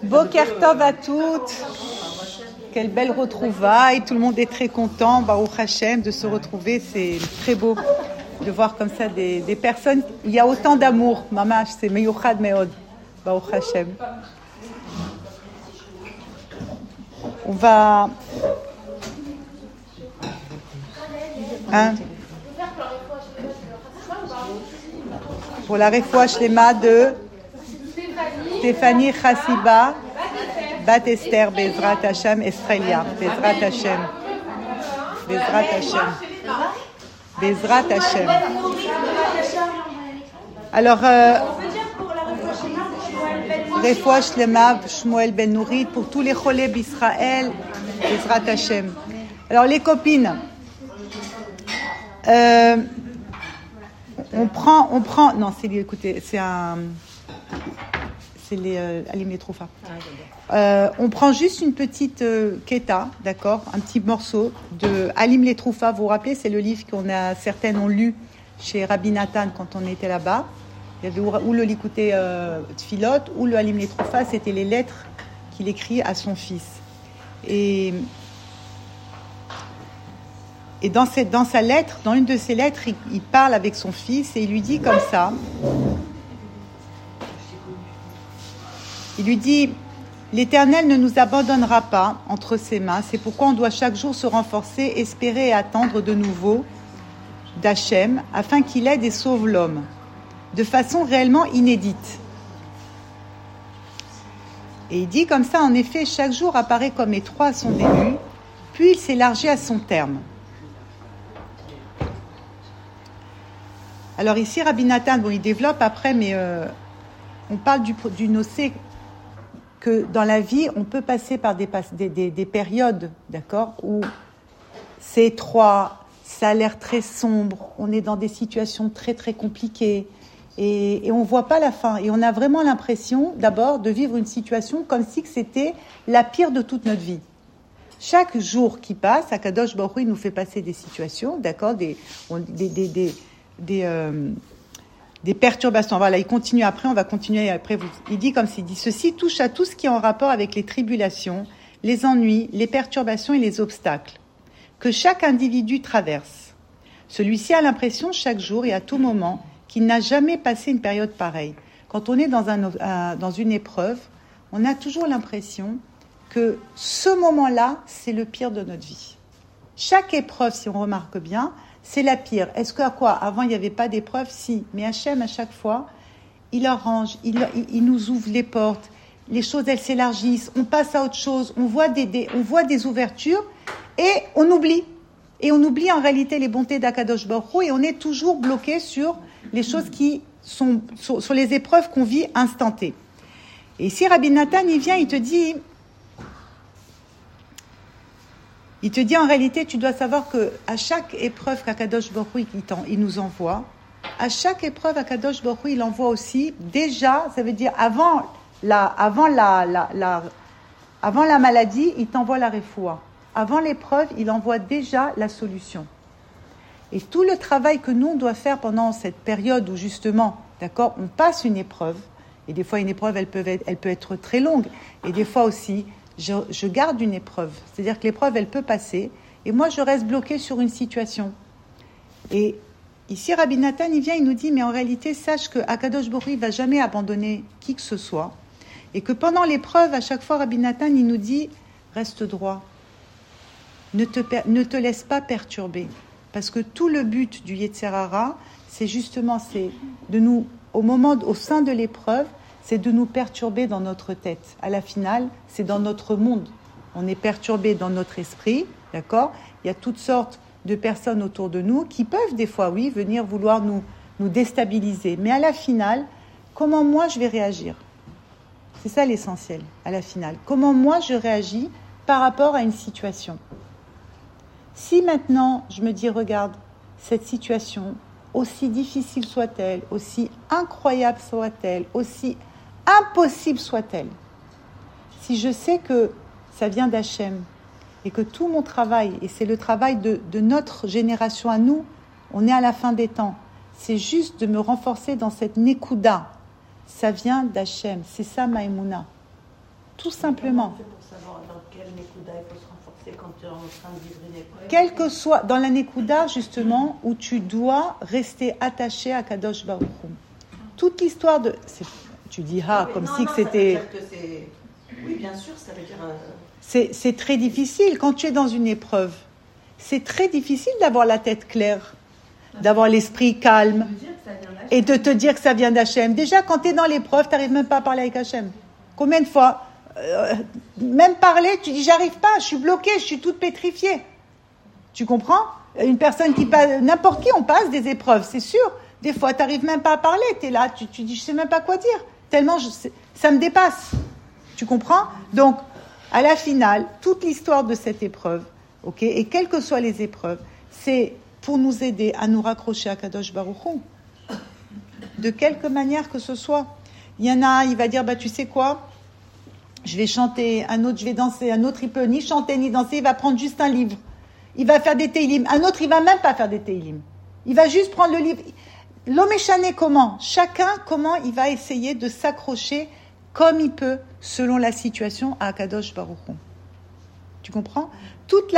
Boker Tov à toutes. Quelle belle retrouvaille. Tout le monde est très content, Baruch Hashem, de se retrouver. C'est très beau de voir comme ça des personnes. Il y a autant d'amour. Mamash, c'est Meyuchad Meod. Baruch Hashem. On va... Pour la Refoua Shlema de Stéphanie Chassiba, Bat Esther, Bezrat Hashem, Estrelia, Bezrat Hashem, Bezrat Hashem, Bezrat Hashem. Alors, Refoua Shlema, Shmuel Ben Nouri, pour tous les cholés d'Israël, Bezrat Hashem. Alors, les copines, on prend, non, écoutez, c'est les Alim les Troufa. On prend juste une petite keta, d'accord, un petit morceau de Alim les Troufa. Vous vous rappelez, c'est le livre certaines ont lu chez Rabbi Nathan quand on était là-bas. Il y avait ou le Likutei Tfilot ou le Alim les Troufa, c'était les lettres qu'il écrit à son fils. Et dans sa lettre, dans une de ses lettres, il parle avec son fils et il lui dit comme ça. Il lui dit « L'Éternel ne nous abandonnera pas entre ses mains. C'est pourquoi on doit chaque jour se renforcer, espérer et attendre de nouveau d'Hachem, afin qu'il aide et sauve l'homme, de façon réellement inédite. » Et il dit comme ça, en effet, chaque jour apparaît comme étroit à son début, puis il s'élargit à son terme. Alors ici, Rabbi Nathan, il développe après, mais on parle du nocé, que dans la vie, on peut passer par des périodes, d'accord, où c'est étroit, ça a l'air très sombre, on est dans des situations très très compliquées, et on ne voit pas la fin. Et on a vraiment l'impression, d'abord, de vivre une situation comme si c'était la pire de toute notre vie. Chaque jour qui passe, Akadosh Baruch Hu, il nous fait passer des situations, d'accord, des perturbations. Voilà, il continue après, on va continuer après. Il dit comme s'il dit, ceci touche à tout ce qui est en rapport avec les tribulations, les ennuis, les perturbations et les obstacles que chaque individu traverse. Celui-ci a l'impression chaque jour et à tout moment qu'il n'a jamais passé une période pareille. Quand on est dans une épreuve, on a toujours l'impression que ce moment-là, c'est le pire de notre vie. Chaque épreuve, si on remarque bien, c'est la pire. Est-ce qu'à quoi? Avant, il n'y avait pas d'épreuve? Si. Mais Hachem, à chaque fois, il arrange, il nous ouvre les portes, les choses, elles s'élargissent, on passe à autre chose, on voit des ouvertures et on oublie. Et on oublie en réalité les bontés d'Akadosh Baruch Hu et on est toujours bloqué sur les choses qui sont, sur les épreuves qu'on vit instantanées. Et ici, Rabbi Nathan, il vient, il te dit en réalité, tu dois savoir qu'à chaque épreuve qu'Akadosh Baruch Hu il nous envoie, à chaque épreuve Akadosh Baruch Hu il envoie aussi, déjà, ça veut dire avant la maladie, il t'envoie la refoua. Avant l'épreuve, il envoie déjà la solution. Et tout le travail que nous, on doit faire pendant cette période où justement, d'accord, on passe une épreuve, et des fois une épreuve, elle peut être très longue, et des fois aussi, je garde une épreuve, c'est-à-dire que l'épreuve, elle peut passer, et moi, je reste bloquée sur une situation. Et ici, Rabbi Nathan, il vient, il nous dit, mais en réalité, sache que Akadosh Baruch Hu ne va jamais abandonner qui que ce soit, et que pendant l'épreuve, à chaque fois, Rabbi Nathan, il nous dit, reste droit, ne te laisse pas perturber, parce que tout le but du Yetzer Hara, c'est de nous, au sein de l'épreuve, c'est de nous perturber dans notre tête. À la finale, c'est dans notre monde. On est perturbé dans notre esprit, d'accord? Il y a toutes sortes de personnes autour de nous qui peuvent des fois, oui, venir vouloir nous déstabiliser. Mais à la finale, comment moi je vais réagir? C'est ça l'essentiel, à la finale. Comment moi je réagis par rapport à une situation? Si maintenant, je me dis, regarde, cette situation, aussi difficile soit-elle, aussi incroyable soit-elle, aussi impossible soit-elle, si je sais que ça vient d'Hachem et que tout mon travail, et c'est le travail de notre génération à nous, on est à la fin des temps, c'est juste de me renforcer dans cette Nekuda, ça vient d'Hachem, c'est ça ma Emouna. Tout simplement. Comment on fait pour savoir dans quel Nekuda il faut se renforcer quand tu es en train de vivre une épreuve? Quel que soit, dans la Nekuda, justement, où tu dois rester attaché à Kadosh Baruch Hu. Toute l'histoire de... Tu dis comme si que c'était... Oui, bien sûr, ça veut dire... C'est très difficile. Quand tu es dans une épreuve, c'est très difficile d'avoir la tête claire, d'avoir l'esprit calme et de te dire que ça vient d'Hachem. Déjà, quand tu es dans l'épreuve, tu n'arrives même pas à parler avec Hachem. Combien de fois même parler, tu dis j'arrive pas, je suis bloquée, je suis toute pétrifiée. Tu comprends? Une personne qui passe, n'importe qui, on passe des épreuves, c'est sûr. Des fois, tu n'arrives même pas à parler, tu es là, tu dis je sais même pas quoi dire. Tellement ça me dépasse. Tu comprends? Donc, à la finale, toute l'histoire de cette épreuve, ok, et quelles que soient les épreuves, c'est pour nous aider à nous raccrocher à Kadosh Baruch Hu. De quelque manière que ce soit. Il y en a, il va dire, tu sais quoi? Je vais chanter, un autre, je vais danser, un autre, il peut ni chanter ni danser, il va prendre juste un livre. Il va faire des Teilim. Un autre, il va même pas faire des Teilim. Il va juste prendre le livre. L'homme échané, comment? Chacun, comment il va essayer de s'accrocher comme il peut, selon la situation, à Akadosh Baruch Hu. Tu comprends? Toute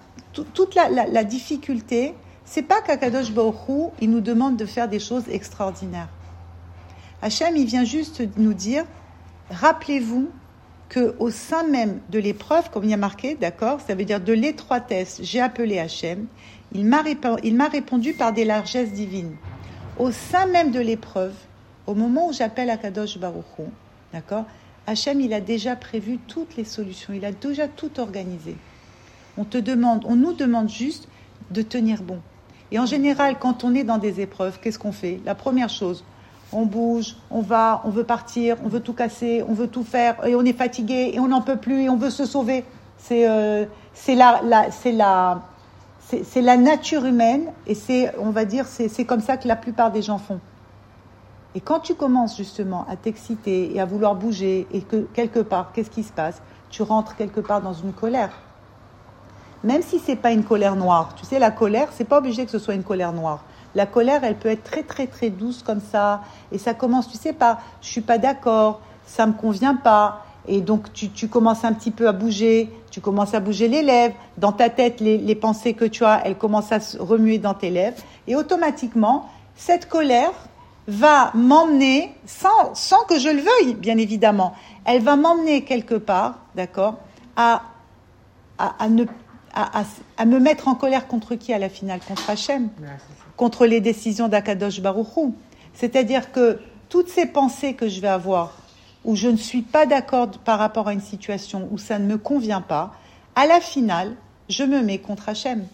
la difficulté, c'est pas qu'Akadosh Baruch Hu, il nous demande de faire des choses extraordinaires. Hachem, il vient juste nous dire, rappelez-vous qu'au sein même de l'épreuve, comme il y a marqué, d'accord, ça veut dire de l'étroitesse, j'ai appelé Hachem, il m'a répondu par des largesses divines. Au sein même de l'épreuve, au moment où j'appelle Akadosh Baruch Hu, d'accord, Hachem, il a déjà prévu toutes les solutions, il a déjà tout organisé. On nous demande juste de tenir bon. Et en général, quand on est dans des épreuves, qu'est-ce qu'on fait? La première chose, on bouge, on veut partir, on veut tout casser, on veut tout faire, et on est fatigué, et on n'en peut plus, et on veut se sauver. C'est la nature humaine, et c'est comme ça que la plupart des gens font. Et quand tu commences justement à t'exciter et à vouloir bouger, et que quelque part, qu'est-ce qui se passe? Tu rentres quelque part dans une colère. Même si c'est pas une colère noire. Tu sais, la colère, c'est pas obligé que ce soit une colère noire. La colère, elle peut être très, très, très douce comme ça. Et ça commence, tu sais, par « je suis pas d'accord, ça me convient pas ». Et donc, tu commences un petit peu à bouger. Tu commences à bouger les lèvres. Dans ta tête, les pensées que tu as, elles commencent à se remuer dans tes lèvres. Et automatiquement, cette colère va m'emmener, sans que je le veuille, bien évidemment, elle va m'emmener quelque part, d'accord, à me mettre en colère contre qui à la finale? Contre Hachem, contre les décisions d'Akadosh Baruch Hu. C'est-à-dire que toutes ces pensées que je vais avoir, où je ne suis pas d'accord par rapport à une situation, où ça ne me convient pas, à la finale, je me mets contre Hachem.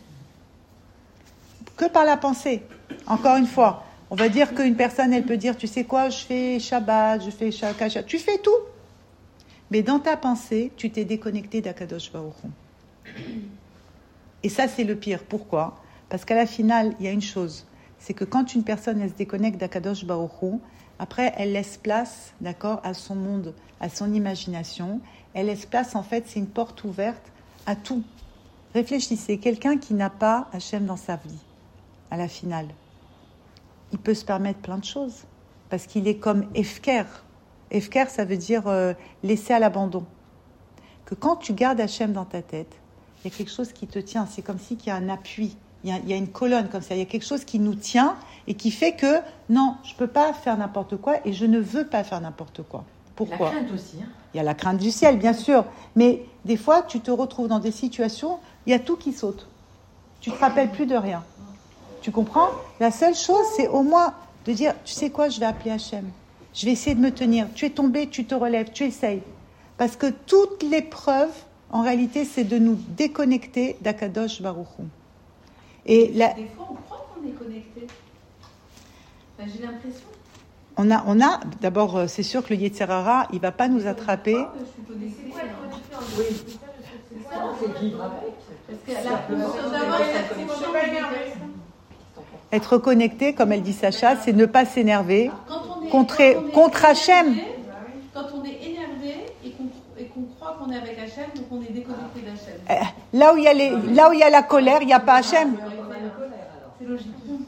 Que par la pensée. Encore une fois, on va dire qu'une personne, elle peut dire, tu sais quoi, je fais Shabbat, je fais Shakacha, tu fais tout. Mais dans ta pensée, tu t'es déconnecté d'Akadosh Baruch Hu. Et ça, c'est le pire. Pourquoi? Parce qu'à la finale, il y a une chose. C'est que quand une personne, elle se déconnecte d'Akadosh Baruch Hu, après, elle laisse place, d'accord, à son monde, à son imagination. Elle laisse place, en fait, c'est une porte ouverte à tout. Réfléchissez, quelqu'un qui n'a pas Hachem dans sa vie, à la finale, il peut se permettre plein de choses. Parce qu'il est comme Efker. Efker, ça veut dire laisser à l'abandon. Que quand tu gardes Hachem dans ta tête, il y a quelque chose qui te tient. C'est comme si il y a un appui. Il y a une colonne comme ça. Il y a quelque chose qui nous tient et qui fait que, non, je ne peux pas faire n'importe quoi et je ne veux pas faire n'importe quoi. Pourquoi? La crainte aussi. Hein. Il y a la crainte du ciel, bien sûr. Mais des fois, tu te retrouves dans des situations, il y a tout qui saute. Tu ne te rappelles plus de rien. Tu comprends? La seule chose, c'est au moins de dire, tu sais quoi, je vais appeler Hachem. Je vais essayer de me tenir. Tu es tombé, tu te relèves, tu essayes. Parce que toute l'épreuve, en réalité, c'est de nous déconnecter d'Akadosh Baruch Hu. Et des fois, on croit qu'on est connecté. Enfin, j'ai l'impression. On a, d'abord, c'est sûr que le Yetzer Hara, il ne va pas nous attraper. C'est quoi être connecté en Oui. C'est ça, c'est vivre avec. Parce que la conscience d'avoir une connexion. Être connecté, comme elle dit Sacha, c'est ne pas s'énerver contre Hachem. Quand on est énervé et qu'on croit qu'on est avec Hachem, donc on est déconnecté d'Hachem. Là où il y a la colère, il n'y a pas Hachem. C'est logique.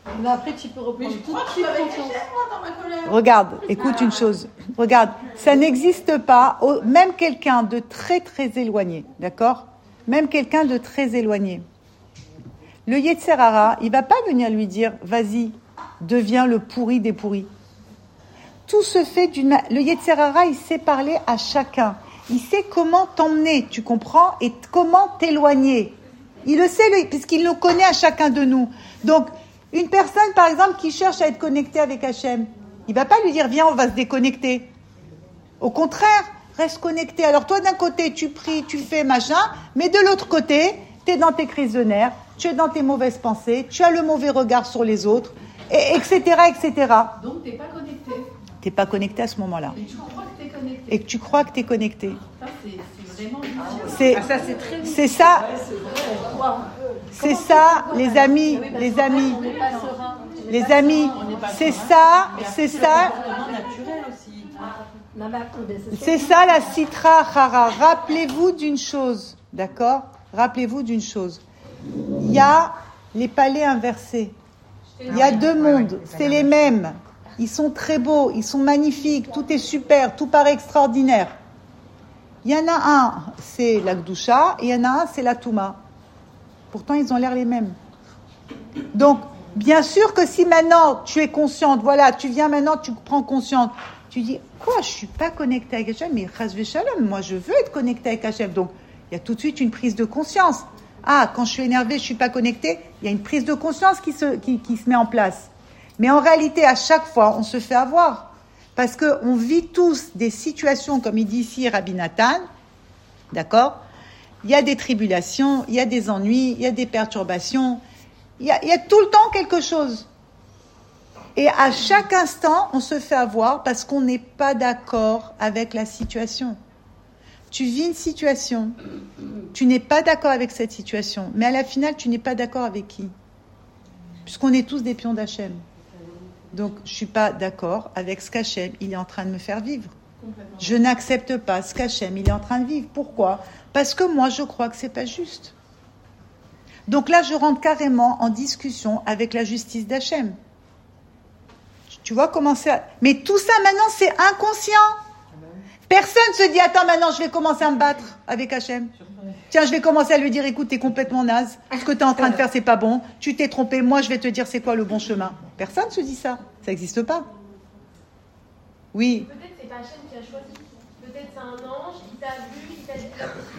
Mais après, tu peux reprendre toute confiance. Regarde, écoute une chose. Regarde, ça n'existe pas, même quelqu'un de très très éloigné, d'accord? Même quelqu'un de très éloigné. Le Yetzer Hara, il va pas venir lui dire, vas-y, deviens le pourri des pourris. Tout se fait le Yetzer Hara, il sait parler à chacun. Il sait comment t'emmener, tu comprends? Et comment t'éloigner. Il le sait, lui, puisqu'il nous connaît à chacun de nous. Donc, une personne, par exemple, qui cherche à être connectée avec Hachem, il va pas lui dire, viens, on va se déconnecter. Au contraire, reste connecté. Alors toi, d'un côté, tu pries, tu fais machin, mais de l'autre côté, tu es dans tes crises de nerfs, tu es dans tes mauvaises pensées, tu as le mauvais regard sur les autres, etc., etc. Donc, tu n'es pas connecté. Tu n'es pas connecté à ce moment-là. Et tu crois que tu es connecté. Et que tu crois que tu es connecté. Ça, c'est vraiment difficile. C'est ça. C'est ça, les amis, les amis. Les amis, c'est ça. C'est ça la Sitra Chara. Rappelez-vous d'une chose, d'accord? Rappelez-vous d'une chose. Il y a les palais inversés. Il y a deux mondes, c'est les mêmes. Ils sont très beaux, ils sont magnifiques, tout est super, tout paraît extraordinaire. Il y en a un, c'est la Gdusha, et il y en a un, c'est la Touma. Pourtant, ils ont l'air les mêmes. Donc, bien sûr que si maintenant tu es consciente, voilà, tu viens maintenant, tu prends conscience, tu dis, quoi, je ne suis pas connectée avec Hachem, mais Chas v'Shalom, moi je veux être connectée avec Hachem. Donc, il y a tout de suite une prise de conscience. Ah, quand je suis énervée, je ne suis pas connectée, il y a une prise de conscience qui se met en place. Mais en réalité, à chaque fois, on se fait avoir. Parce qu'on vit tous des situations, comme il dit ici Rabbi Nathan, d'accord? Il y a des tribulations, il y a des ennuis, il y a des perturbations, il y a tout le temps quelque chose. Et à chaque instant, on se fait avoir parce qu'on n'est pas d'accord avec la situation. Tu vis une situation, tu n'es pas d'accord avec cette situation, mais à la finale, tu n'es pas d'accord avec qui? Puisqu'on est tous des pions d'Hachem. Donc, je ne suis pas d'accord avec ce qu'Hachem, il est en train de me faire vivre. Je n'accepte pas ce qu'Hachem, il est en train de vivre. Pourquoi? Parce que moi, je crois que ce n'est pas juste. Donc là, je rentre carrément en discussion avec la justice d'Hachem. Tu vois comment c'est... Mais tout ça, maintenant, c'est inconscient. Personne ne se dit, attends, maintenant, je vais commencer à me battre avec Hachem. Tiens, je vais commencer à lui dire, écoute, t'es complètement naze. Ce que t'es en train de faire, c'est pas bon. Tu t'es trompé. Moi, je vais te dire, c'est quoi le bon chemin. Personne ne se dit ça. Ça n'existe pas. Oui. Peut-être c'est pas Hachem qui a choisi. Peut-être c'est un ange qui t'a vu, qui t'a dit.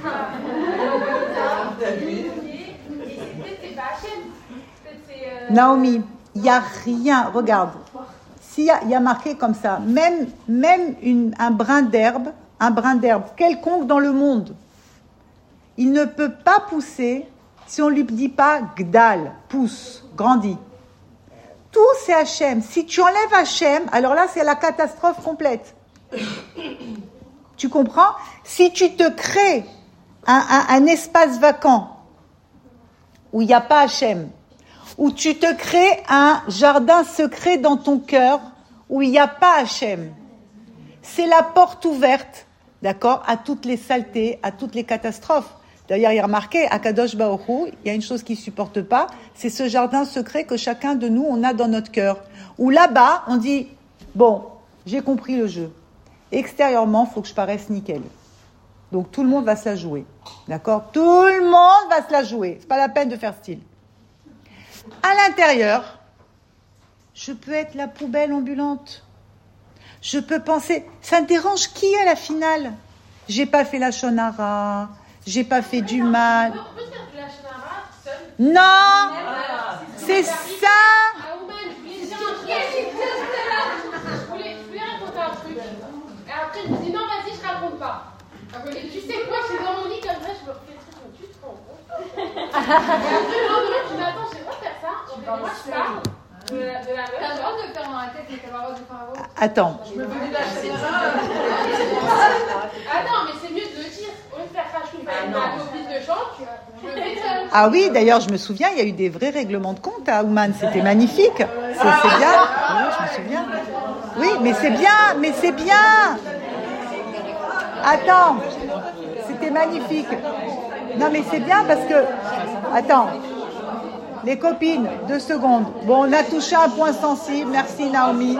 Et peut-être c'est pas Hachem. Peut-être c'est. Naomi, il n'y a rien. Regarde. S'il y a marqué comme ça, même un brin d'herbe quelconque dans le monde, il ne peut pas pousser si on ne lui dit pas Gdal, pousse, grandit. Tout c'est Hachem. Si tu enlèves Hachem, alors là c'est la catastrophe complète. Tu comprends? Si tu te crées un espace vacant où il n'y a pas Hachem, où tu te crées un jardin secret dans ton cœur où il n'y a pas Hachem, c'est la porte ouverte, d'accord, à toutes les saletés, à toutes les catastrophes. D'ailleurs, il y a remarqué, à Kadosh Baruch Hu, il y a une chose qu'il ne supporte pas, c'est ce jardin secret que chacun de nous, on a dans notre cœur. Où là-bas, on dit, bon, j'ai compris le jeu. Extérieurement, il faut que je paraisse nickel. Donc tout le monde va se la jouer. D'accord? Tout le monde va se la jouer. C'est pas la peine de faire style. À l'intérieur, je peux être la poubelle ambulante. Je peux penser, ça ne dérange qui à la finale? J'ai pas fait la shonara, j'ai pas fait du mal. On peut faire de la shonara seul. Non, c'est ça. Je voulais raconter un truc. Et après, je me dis non, vas-y, je raconte pas. Et tu sais quoi, je suis dans mon lit comme ça, je me refais le truc, mais tu te rends compte. Et après, le lendemain, je me dis attends, je vais pas faire ça. Moi, je parle de la meuf. T'as le droit de le faire dans la tête, mais t'as pas le droit de le faire avant. Attends. Je me fais de la Ah non, mais c'est mieux de le dire. Au lieu de faire ça, je fais ma copine de chant, je le fais seule. Ah oui, d'ailleurs, je me souviens, il y a eu des vrais règlements de compte à Ouman. C'était magnifique. C'est bien. Oui, je me souviens. Oui, mais c'est bien. Attends, c'était magnifique. Non, mais c'est bien parce que... Attends. Les copines, 2 secondes. Bon, on a touché un point sensible. Merci Naomi.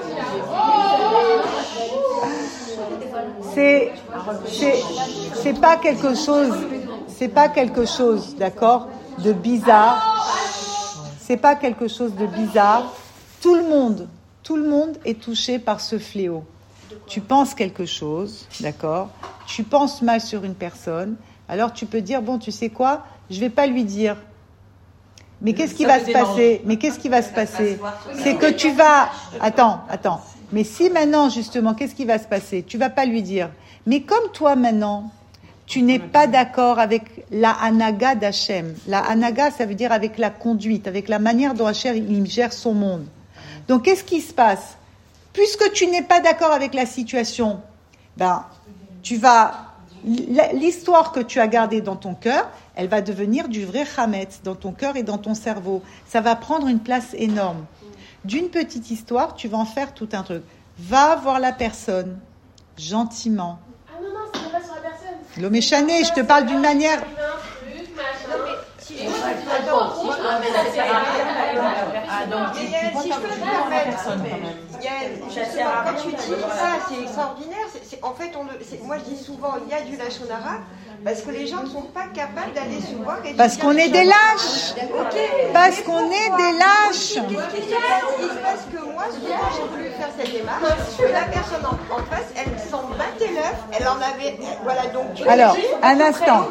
C'est pas quelque chose, d'accord, de bizarre. C'est pas quelque chose de bizarre. Tout le monde est touché par ce fléau. Tu penses quelque chose, d'accord? Tu penses mal sur une personne. Alors tu peux dire, bon, tu sais quoi? Je vais pas lui dire. Mais qu'est-ce qui va se passer? C'est que tu vas... Attends. Mais si maintenant, justement, qu'est-ce qui va se passer? Tu vas pas lui dire. Mais comme toi, maintenant, tu n'es pas d'accord avec la hanaga d'Hachem. La hanaga, ça veut dire avec la conduite, avec la manière dont Hachem il gère son monde. Donc, qu'est-ce qui se passe? Puisque tu n'es pas d'accord avec la situation, l'histoire que tu as gardée dans ton cœur, elle va devenir du vrai chametz dans ton cœur et dans ton cerveau. Ça va prendre une place énorme. D'une petite histoire, tu vas en faire tout un truc. Va voir la personne, gentiment. Ah non, c'est pas sur la personne. L'homme chané, je te parle d'une manière... Donc, si je peux me permettre, quand tu dis ça, c'est extraordinaire. En fait, moi je dis souvent, il y a du lâchon arabe, parce que les gens ne sont pas capables d'aller se voir. Parce qu'on est des lâches. Parce qu'on est des lâches. Qu'est-ce qui se passe? Il se passe que moi, souvent, j'ai voulu faire cette démarche, que la personne en face, elle s'en battait l'œuf, elle en avait... Voilà, donc... Alors, un instant.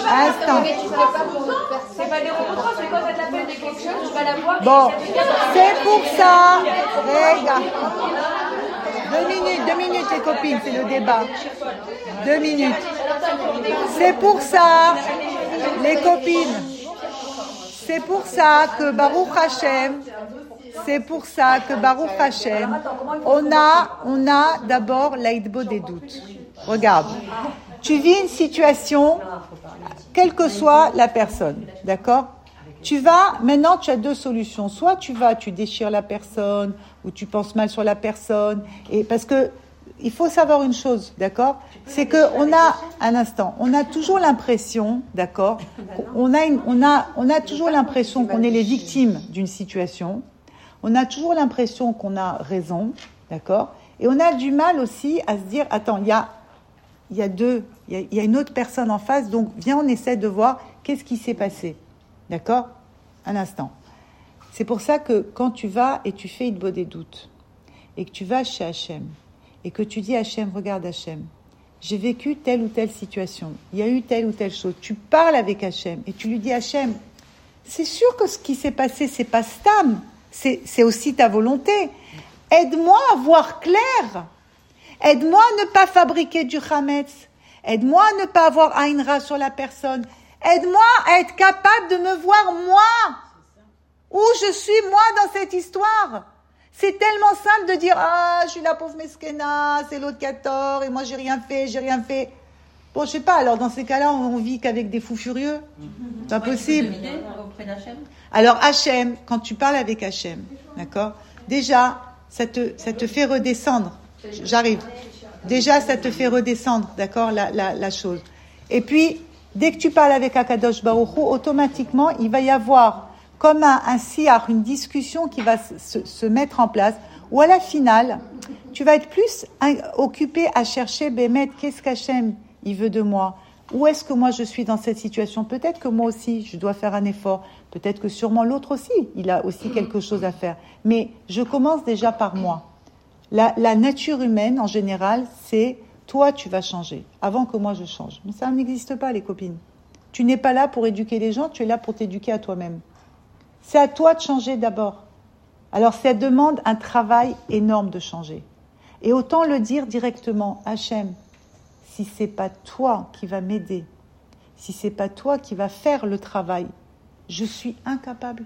C'est pas des remontrants, c'est quand elle t'appelle des quelque chose, tu vas la voir. Bon, c'est pour ça. Regarde. 2 minutes les copines, c'est le débat. 2 minutes. C'est pour ça, les copines. C'est pour ça que Baruch Hashem, on a d'abord l'aïdbo des doutes. Regarde, tu vis une situation, quelle que soit la personne, d'accord? Maintenant tu as 2 solutions. Soit tu déchires la personne, ou tu penses mal sur la personne, et parce que il faut savoir une chose, d'accord? C'est que on a toujours l'impression, d'accord? On a toujours l'impression qu'on est les victimes d'une situation. On a toujours l'impression qu'on a raison, d'accord? Et on a du mal aussi à se dire, attends, il y a une autre personne en face, donc viens, on essaie de voir qu'est-ce qui s'est passé, d'accord? Un instant. C'est pour ça que quand tu vas et tu fais une bonne des doutes, et que tu vas chez Hachem, et que tu dis à Hachem, regarde Hachem, j'ai vécu telle ou telle situation, il y a eu telle ou telle chose, tu parles avec Hachem, et tu lui dis Hachem, c'est sûr que ce qui s'est passé, c'est pas Stam, c'est aussi ta volonté. Aide-moi à voir clair. Aide-moi à ne pas fabriquer du chametz. Aide-moi à ne pas avoir Aïn Ra sur la personne. Aide-moi à être capable de me voir moi. Où je suis moi dans cette histoire. C'est tellement simple de dire je suis la pauvre Meskena, c'est l'autre qui a tort, et moi j'ai rien fait. Bon, je sais pas, alors dans ces cas-là, on vit qu'avec des fous furieux. C'est pas possible. Alors Hachem, quand tu parles avec Hachem, d'accord, déjà, ça te fait redescendre. J'arrive. Déjà, ça te fait redescendre, d'accord, la chose. Et puis, dès que tu parles avec Akadosh Baruch Hu, automatiquement, il va y avoir comme un siar, une discussion qui va se mettre en place, où à la finale, tu vas être plus occupé à chercher, Bémet, qu'est-ce qu'Hachem, il veut de moi? Où est-ce que moi je suis dans cette situation? Peut-être que moi aussi, je dois faire un effort. Peut-être que sûrement l'autre aussi, il a aussi quelque chose à faire. Mais je commence déjà par moi. La nature humaine, en général, c'est toi, tu vas changer, avant que moi je change. Mais ça n'existe pas, les copines. Tu n'es pas là pour éduquer les gens, tu es là pour t'éduquer à toi-même. C'est à toi de changer d'abord. Alors ça demande un travail énorme de changer. Et autant le dire directement, Hachem, si c'est pas toi qui va m'aider, si c'est pas toi qui va faire le travail, je suis incapable.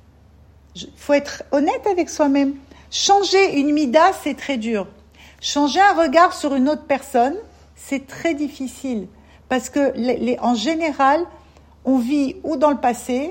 Faut être honnête avec soi-même. Changer une mida, c'est très dur. Changer un regard sur une autre personne, c'est très difficile. Parce que, en général, on vit ou dans le passé,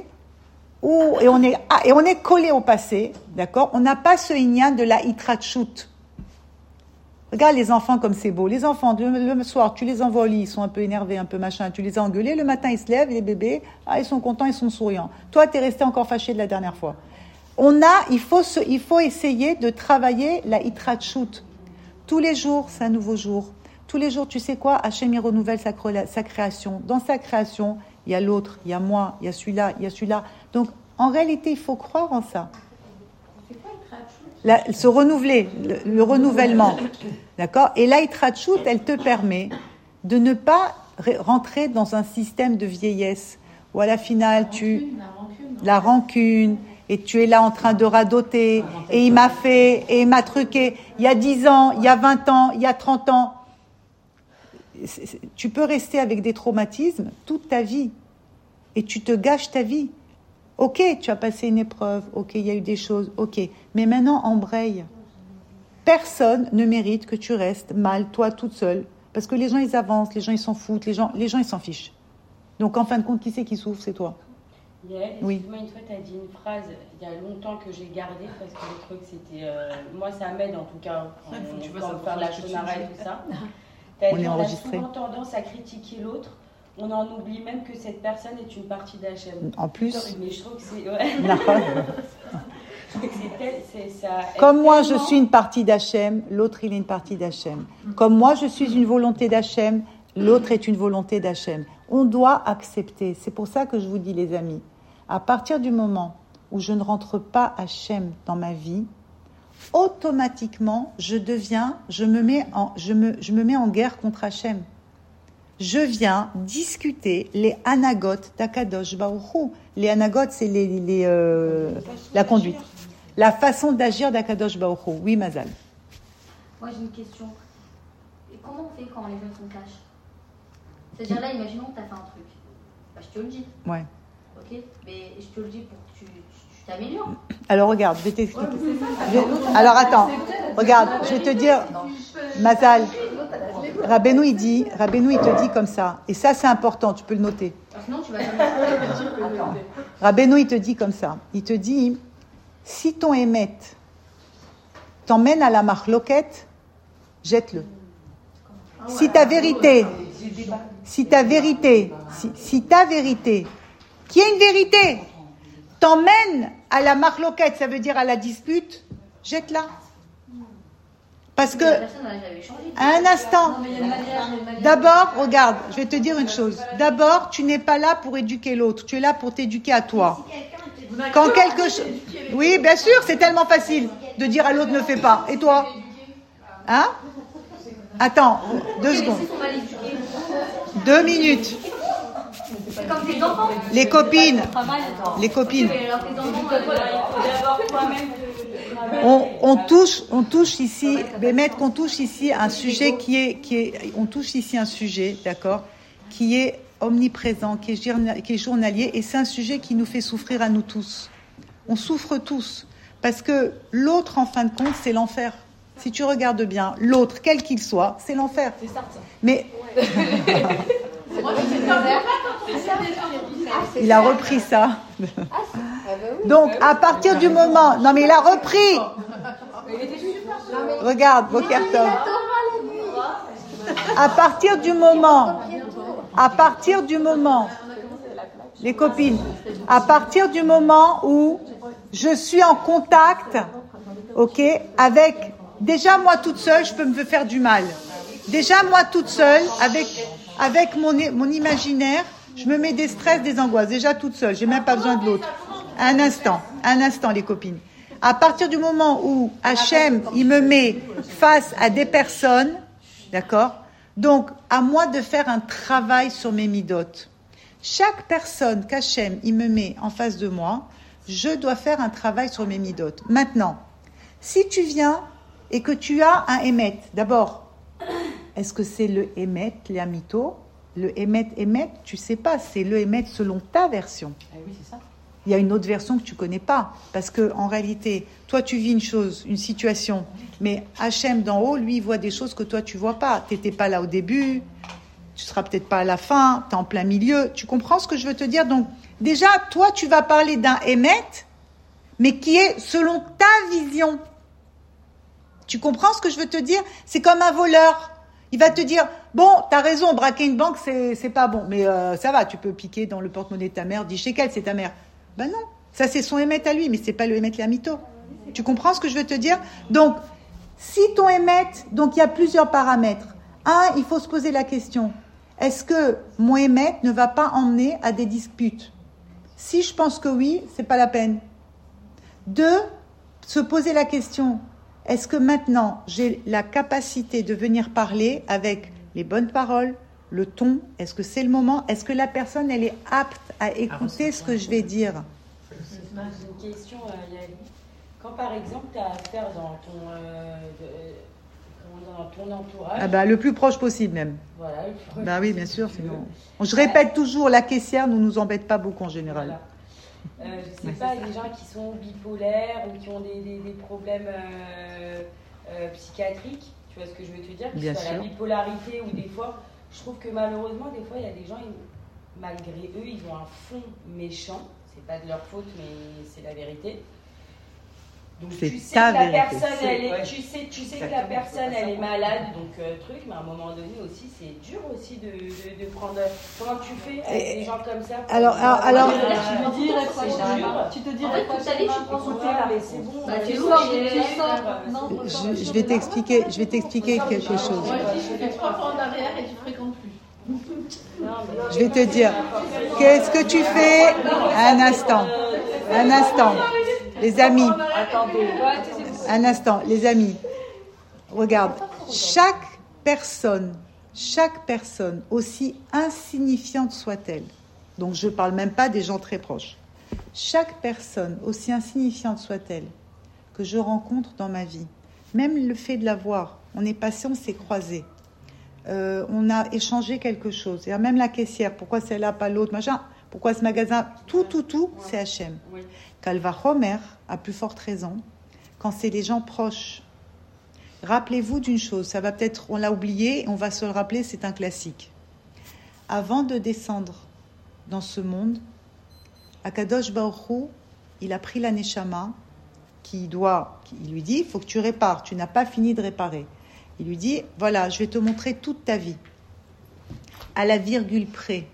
et on est collé au passé, d'accord? On n'a pas ce inyan de la hitrachut. Regarde les enfants comme c'est beau. Les enfants, le soir, tu les envoies au lit, ils sont un peu énervés, un peu machin, tu les as engueulés. Le matin, ils se lèvent, les bébés, ils sont contents, ils sont souriants. Toi, t'es resté encore fâché de la dernière fois. Il faut essayer de travailler la hitratchut. Tous les jours, c'est un nouveau jour. Tous les jours, tu sais quoi? Hachem, il renouvelle sa création. Dans sa création, il y a l'autre, il y a moi, il y a celui-là, il y a celui-là. Donc, en réalité, il faut croire en ça. C'est quoi hitratchut? Se renouveler, le renouvellement. D'accord? Et la hitratchut, elle te permet de ne pas rentrer dans un système de vieillesse où à la finale, la rancune, et tu es là en train de radoter, et il m'a fait, et il m'a truqué. Il y a 10 ans, il y a 20 ans, il y a 30 ans. Tu peux rester avec des traumatismes toute ta vie. Et tu te gâches ta vie. Ok, tu as passé une épreuve. Ok, il y a eu des choses. Ok, mais maintenant, embraye. Personne ne mérite que tu restes mal, toi, toute seule. Parce que les gens, ils avancent, les gens, ils s'en foutent, les gens, ils s'en fichent. Donc, en fin de compte, qui c'est qui souffre? C'est toi. Yael, Oui. excuse-moi, une fois, tu as dit une phrase il y a longtemps que j'ai gardée parce que je trouvais que c'était. Moi, ça m'aide en tout cas quand on faire de la shonara et tout ça. On est enregistré. On a souvent tendance à critiquer l'autre. On en oublie même que cette personne est une partie d'Hachem. En plus. Mais je trouve que c'est. Ouais. Comme moi, je suis une partie d'Hachem, l'autre, il est une partie d'Hachem. Comme moi, je suis une volonté d'Hachem, l'autre est une volonté d'Hachem. On doit accepter. C'est pour ça que je vous dis, les amis, à partir du moment où je ne rentre pas Hachem dans ma vie, automatiquement, je me mets en guerre contre Hachem. Je viens discuter les anagot d'Akadosh Baruch Hu. Les anagot, c'est la conduite. La façon d'agir d'Akadosh Baruch Hu. Oui, Mazal. Moi, j'ai une question. Et comment on fait quand les gens sont cash? C'est-à-dire là, imaginons que tu as fait un truc. Bah, je te le dis. Ouais. Ok? Mais je te le dis pour que tu t'améliores. Alors, regarde, je vais t'expliquer. Alors, attends. Regarde, je vais te dire, Mazal. Rabbeinu, il te dit comme ça. Et ça, c'est important, tu peux le noter. Sinon, tu vas jamais. Rabbeinu, il te dit comme ça. Il te dit, si ton émet t'emmène à la marloquette, jette-le. Si ta vérité, qui est une vérité, t'emmène à la marloquette, ça veut dire à la dispute, jette-la. Parce que, à un instant, d'abord, regarde, je vais te dire une chose. D'abord, tu n'es pas là pour éduquer l'autre, tu es là pour t'éduquer à toi. Quand quelque chose... Oui, bien sûr, c'est tellement facile de dire à l'autre ne fais pas. Et toi? Hein? Attends, 2 secondes. 2 minutes. C'est comme tes enfants. Les copines. On touche ici, Bémet, qu'on touche ici un sujet on touche ici un sujet, d'accord, qui est omniprésent, qui est journalier, et c'est un sujet qui nous fait souffrir à nous tous. On souffre tous, parce que l'autre, en fin de compte, c'est l'enfer. Si tu regardes bien, l'autre, quel qu'il soit, c'est l'enfer. C'est ça. Mais il a repris ça. Donc, à partir du moment... Non, mais il a repris. Regarde, Bokertov. À partir du moment, les copines, à partir du moment où je suis en contact, ok, avec... Déjà, moi toute seule, je peux me faire du mal. Déjà, moi toute seule, avec mon imaginaire, je me mets des stress, des angoisses. Déjà toute seule, j'ai même pas besoin de l'autre. Un instant, les copines. À partir du moment où Hachem, il me met face à des personnes, d'accord? Donc, à moi de faire un travail sur mes midotes. Chaque personne qu'Hachem, il me met en face de moi, je dois faire un travail sur mes midotes. Maintenant, si tu viens et que tu as un émet, d'abord, est-ce que c'est le émet, l'amito? Le émet, tu sais pas, c'est le émet selon ta version. Oui, c'est ça. Il y a une autre version que tu connais pas, parce que en réalité, toi tu vis une situation, mais Hachem d'en haut, lui, il voit des choses que toi tu vois pas. T'étais pas là au début, tu seras peut-être pas à la fin, t'es en plein milieu. Tu comprends ce que je veux te dire? Donc déjà, toi tu vas parler d'un émet, mais qui est selon ta vision. Tu comprends ce que je veux te dire? C'est comme un voleur. Il va te dire, bon, t'as raison, braquer une banque, c'est pas bon. Mais ça va, tu peux piquer dans le porte-monnaie de ta mère, 10 shekels, c'est ta mère. Ben non, ça c'est son émet à lui, mais c'est pas le émet Lamito. Tu comprends ce que je veux te dire? Donc, si ton émet, donc il y a plusieurs paramètres. Un, il faut se poser la question, est-ce que mon émet ne va pas emmener à des disputes? Si je pense que oui, c'est pas la peine. Deux, se poser la question, est-ce que maintenant j'ai la capacité de venir parler avec les bonnes paroles, le ton? Est-ce que c'est le moment? Est-ce que la personne, elle est apte à écouter ce que je vais dire? J'ai une question, Yael. Quand par exemple tu as affaire dans ton entourage... Ah bah, le plus proche possible même. Voilà, le plus proche bah oui, bien sûr. Sinon... Je répète toujours, la caissière ne nous embête pas beaucoup en général. Voilà. Je ne sais pas, des gens qui sont bipolaires ou qui ont des problèmes psychiatriques, tu vois ce que je veux te dire, bien soit sûr. La bipolarité ou des fois, je trouve que malheureusement, des fois, il y a des gens, malgré eux, ils ont un fond méchant. C'est pas de leur faute, mais c'est la vérité. Donc tu sais que la personne, tu sais que la personne, elle est malade, donc truc, mais à un moment donné aussi, c'est dur aussi de prendre. Comment tu fais avec des gens comme ça? Alors, tu te dirais quoi? Tu prends son là, mais c'est bon. Tu sors. Je vais t'expliquer quelque chose. Moi, je dis, tu fais 3 fois en arrière et tu fréquentes plus. Je vais te dire, qu'est-ce que tu fais? Un instant, les amis. Un instant, les amis. Regarde, chaque personne, aussi insignifiante soit-elle, donc je ne parle même pas des gens très proches, chaque personne, aussi insignifiante soit-elle, que je rencontre dans ma vie, même le fait de la voir, on est passé, on s'est croisés, on a échangé quelque chose, et même la caissière, pourquoi celle-là, pas l'autre, machin, pourquoi ce magasin, tout, c'est Hachem. Kalva Homer, à plus forte raison, quand c'est les gens proches. Rappelez-vous d'une chose, ça va peut-être, on l'a oublié, on va se le rappeler, c'est un classique. Avant de descendre dans ce monde, Akadosh Baruch Hu, il a pris la Neshama, il lui dit, il faut que tu répares, tu n'as pas fini de réparer. Il lui dit, voilà, je vais te montrer toute ta vie. À la virgule près,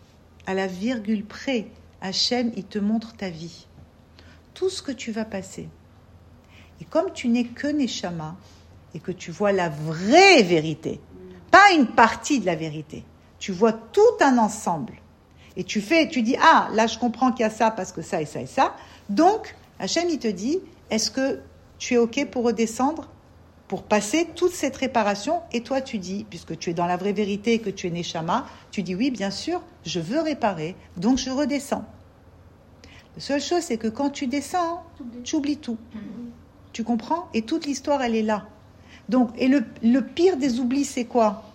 Hachem, il te montre ta vie. Tout ce que tu vas passer. Et comme tu n'es que Neshama, et que tu vois la vraie vérité, pas une partie de la vérité, tu vois tout un ensemble. Et tu dis, ah, là je comprends qu'il y a ça parce que ça et ça et ça. Donc, Hachem, il te dit, est-ce que tu es OK pour redescendre, pour passer toute cette réparation? Et toi, tu dis, puisque tu es dans la vraie vérité et que tu es Neshama, tu dis, oui, bien sûr, je veux réparer, donc je redescends. La seule chose, c'est que quand tu descends, tu oublies tout. Tu comprends? Et toute l'histoire, elle est là. Donc, et le pire des oublis, c'est quoi?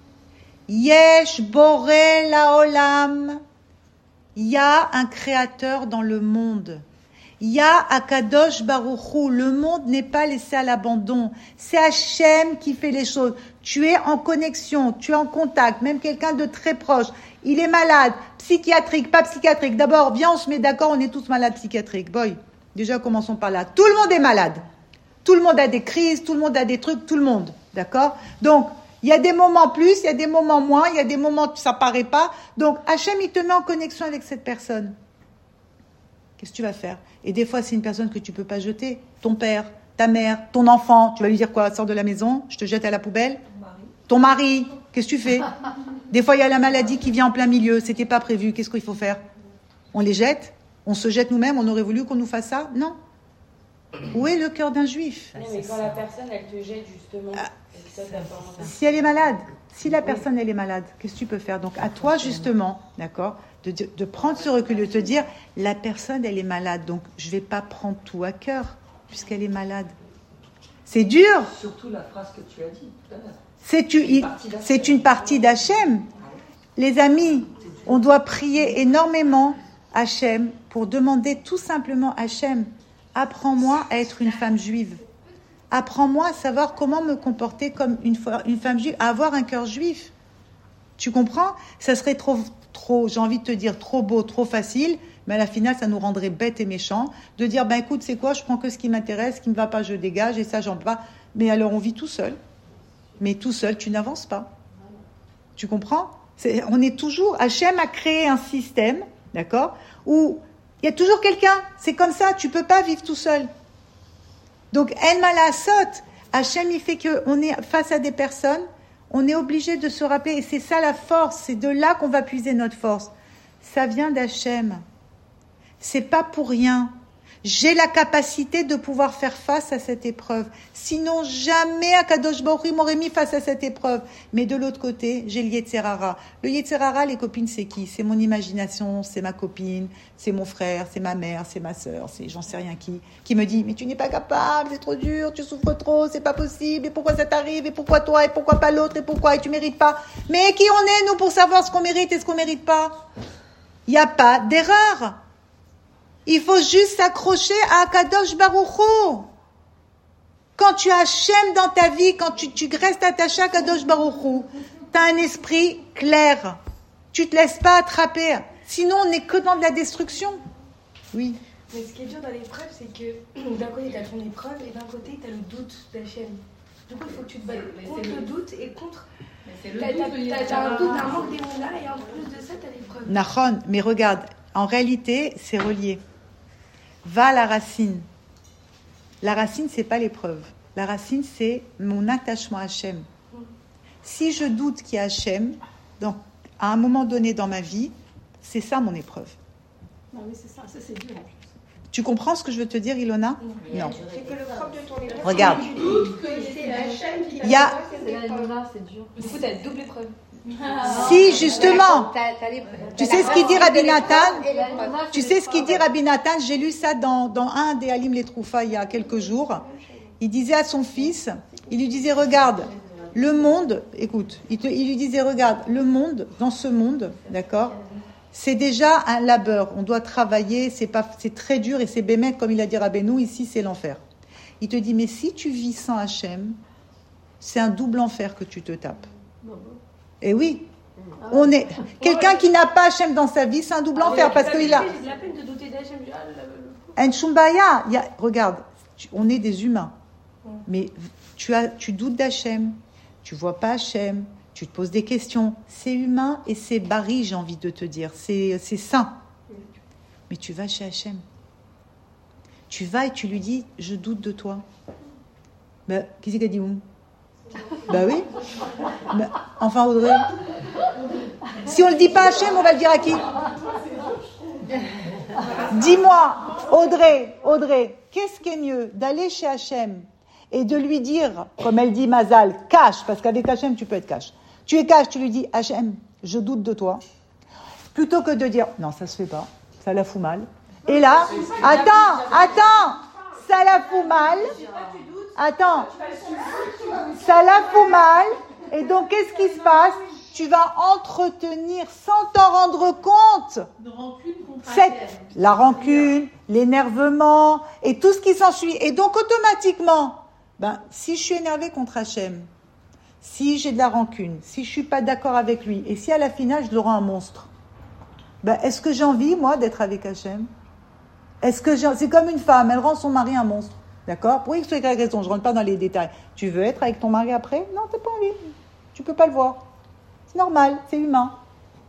Yesh boré laolam. Il y a un créateur dans le monde. Il y a Akadosh Baruch Hu. Le monde n'est pas laissé à l'abandon. C'est Hachem qui fait les choses. Tu es en connexion, tu es en contact, même quelqu'un de très proche. Il est malade, psychiatrique, pas psychiatrique. D'abord, viens, on se met d'accord, on est tous malades psychiatriques. Boy, déjà commençons par là. Tout le monde est malade. Tout le monde a des crises, tout le monde a des trucs, tout le monde. D'accord? Donc, il y a des moments plus, il y a des moments moins, il y a des moments où ça paraît pas. Donc, Hachem, il te met en connexion avec cette personne. Qu'est-ce que tu vas faire? Et des fois, c'est une personne que tu peux pas jeter. Ton père, ta mère, ton enfant. Tu vas lui dire quoi? Sors de la maison, je te jette à la poubelle. Ton mari. Qu'est-ce que tu fais? Des fois, il y a la maladie qui vient en plein milieu. C'était pas prévu. Qu'est-ce qu'il faut faire? On les jette? On se jette nous-mêmes? On aurait voulu qu'on nous fasse ça? Non. Où est le cœur d'un juif? Non, mais quand la personne, elle te jette justement. Si elle est malade, si la personne elle est malade, qu'est-ce que tu peux faire? Donc à toi justement, d'accord, de prendre ce recul, de te dire la personne elle est malade, donc je vais pas prendre tout à cœur puisqu'elle est malade. C'est dur. Surtout la phrase que tu as dit tout à l'heure. C'est une partie d'Hachem. Les amis, on doit prier énormément Hachem pour demander tout simplement Hachem, apprends-moi à être une femme juive. Apprends-moi à savoir comment me comporter comme une femme juive, à avoir un cœur juif. Tu comprends? Ça serait trop, j'ai envie de te dire, trop beau, trop facile, mais à la finale, ça nous rendrait bêtes et méchants de dire, écoute, c'est quoi, je prends que ce qui m'intéresse, ce qui ne me va pas, je dégage, et ça, j'en peux pas. Mais alors on vit tout seul. Mais tout seul, tu n'avances pas. Tu comprends ? On est toujours... Hachem a créé un système, d'accord, où il y a toujours quelqu'un. C'est comme ça, tu ne peux pas vivre tout seul. Donc, En Malasot, Hachem, il fait qu'on est face à des personnes, on est obligé de se rappeler, et c'est ça la force, c'est de là qu'on va puiser notre force. Ça vient d'Hachem. C'est pas pour rien. J'ai la capacité de pouvoir faire face à cette épreuve. Sinon, jamais Akadosh Baruch Hu m'aurait mis face à cette épreuve. Mais de l'autre côté, j'ai le Yetzer Hara. Le Yetzer Hara, les copines, c'est qui ? C'est mon imagination, c'est ma copine, c'est mon frère, c'est ma mère, c'est ma sœur, c'est j'en sais rien qui me dit « Mais tu n'es pas capable, c'est trop dur, tu souffres trop, c'est pas possible, et pourquoi ça t'arrive, et pourquoi toi, et pourquoi pas l'autre, et pourquoi, et tu mérites pas ?» Mais qui on est, nous, pour savoir ce qu'on mérite et ce qu'on mérite pas ? Il n'y a pas d'erreur. Il faut juste s'accrocher à Akadosh Baruch Hu. Quand tu as Hachem dans ta vie, quand tu restes attaché à Akadosh Baruch Hu, tu as un esprit clair. Tu te laisses pas attraper. Sinon, on n'est que dans de la destruction. Oui. Mais ce qui est dur dans l'épreuve, c'est que d'un côté, tu as ton épreuve et d'un côté, tu as le doute d'Hachem. Du coup, il faut que tu te battes contre le doute et contre... T'as un doute, un manque d'émouna et en plus de ça, tu as l'épreuve. Nachon, mais regarde, en réalité, c'est relié. Va à la racine. La racine, c'est pas l'épreuve. La racine, c'est mon attachement à Hachem. Si je doute qu'il y a Hachem, donc, à un moment donné dans ma vie, c'est ça mon épreuve. Non, mais c'est ça c'est dur. Tu comprends ce que je veux te dire, Ilona ? Non. C'est que le propre de ton épreuve. Regarde. Il y a... C'est dur. Du coup, t'as double épreuve. Si, justement. Tu sais ce qu'il dit Rabbi Nathan ? Tu sais ce qu'il dit Rabbi Nathan ? J'ai lu ça dans un des Halim les Troufa il y a quelques jours. Il disait à son fils, il lui disait, regarde, le monde, écoute, il lui disait, regarde, le monde, dans ce monde, d'accord, c'est déjà un labeur. On doit travailler, c'est très dur et c'est bémet, comme il a dit Rabbeinu, ici c'est l'enfer. Il te dit, mais si tu vis sans Hachem, c'est un double enfer que tu te tapes. Et oui, on est quelqu'un qui n'a pas Hachem dans sa vie, c'est un double enfer parce qu'il a. La peine de douter d'Hachem. En Shumbaya, regarde, on est des humains, mais tu doutes d'Hachem, tu vois pas Hachem, tu te poses des questions. C'est humain et c'est bari, j'ai envie de te dire, c'est sain. Mais tu vas chez Hachem, tu vas et tu lui dis, je doute de toi. Ben, qu'est-ce qu'il a dit ? Ben oui. Ben, enfin, Audrey. Si on ne le dit pas à Hachem, on va le dire à qui ? Dis-moi, Audrey, qu'est-ce qui est mieux ? D'aller chez Hachem et de lui dire, comme elle dit Mazal, cache, parce qu'avec Hachem, tu peux être cache. Tu es cache, tu lui dis, Hachem, je doute de toi. Plutôt que de dire, non, ça se fait pas, ça la fout mal. Et là, attends, ça la fout mal. Attends, ça la fout mal, et donc qu'est-ce qui se passe ? Tu vas entretenir sans t'en rendre compte la rancune, l'énervement et tout ce qui s'ensuit. Et donc automatiquement, si je suis énervée contre Hachem, si j'ai de la rancune, si je suis pas d'accord avec lui, et si à la finale je le rends un monstre, est-ce que j'ai envie, moi, d'être avec Hachem ? C'est comme une femme, elle rend son mari un monstre. D'accord ? Pour X ou Y raison, je ne rentre pas dans les détails. Tu veux être avec ton mari après ? Non, tu n'as pas envie. Tu ne peux pas le voir. C'est normal, c'est humain. D'accord ?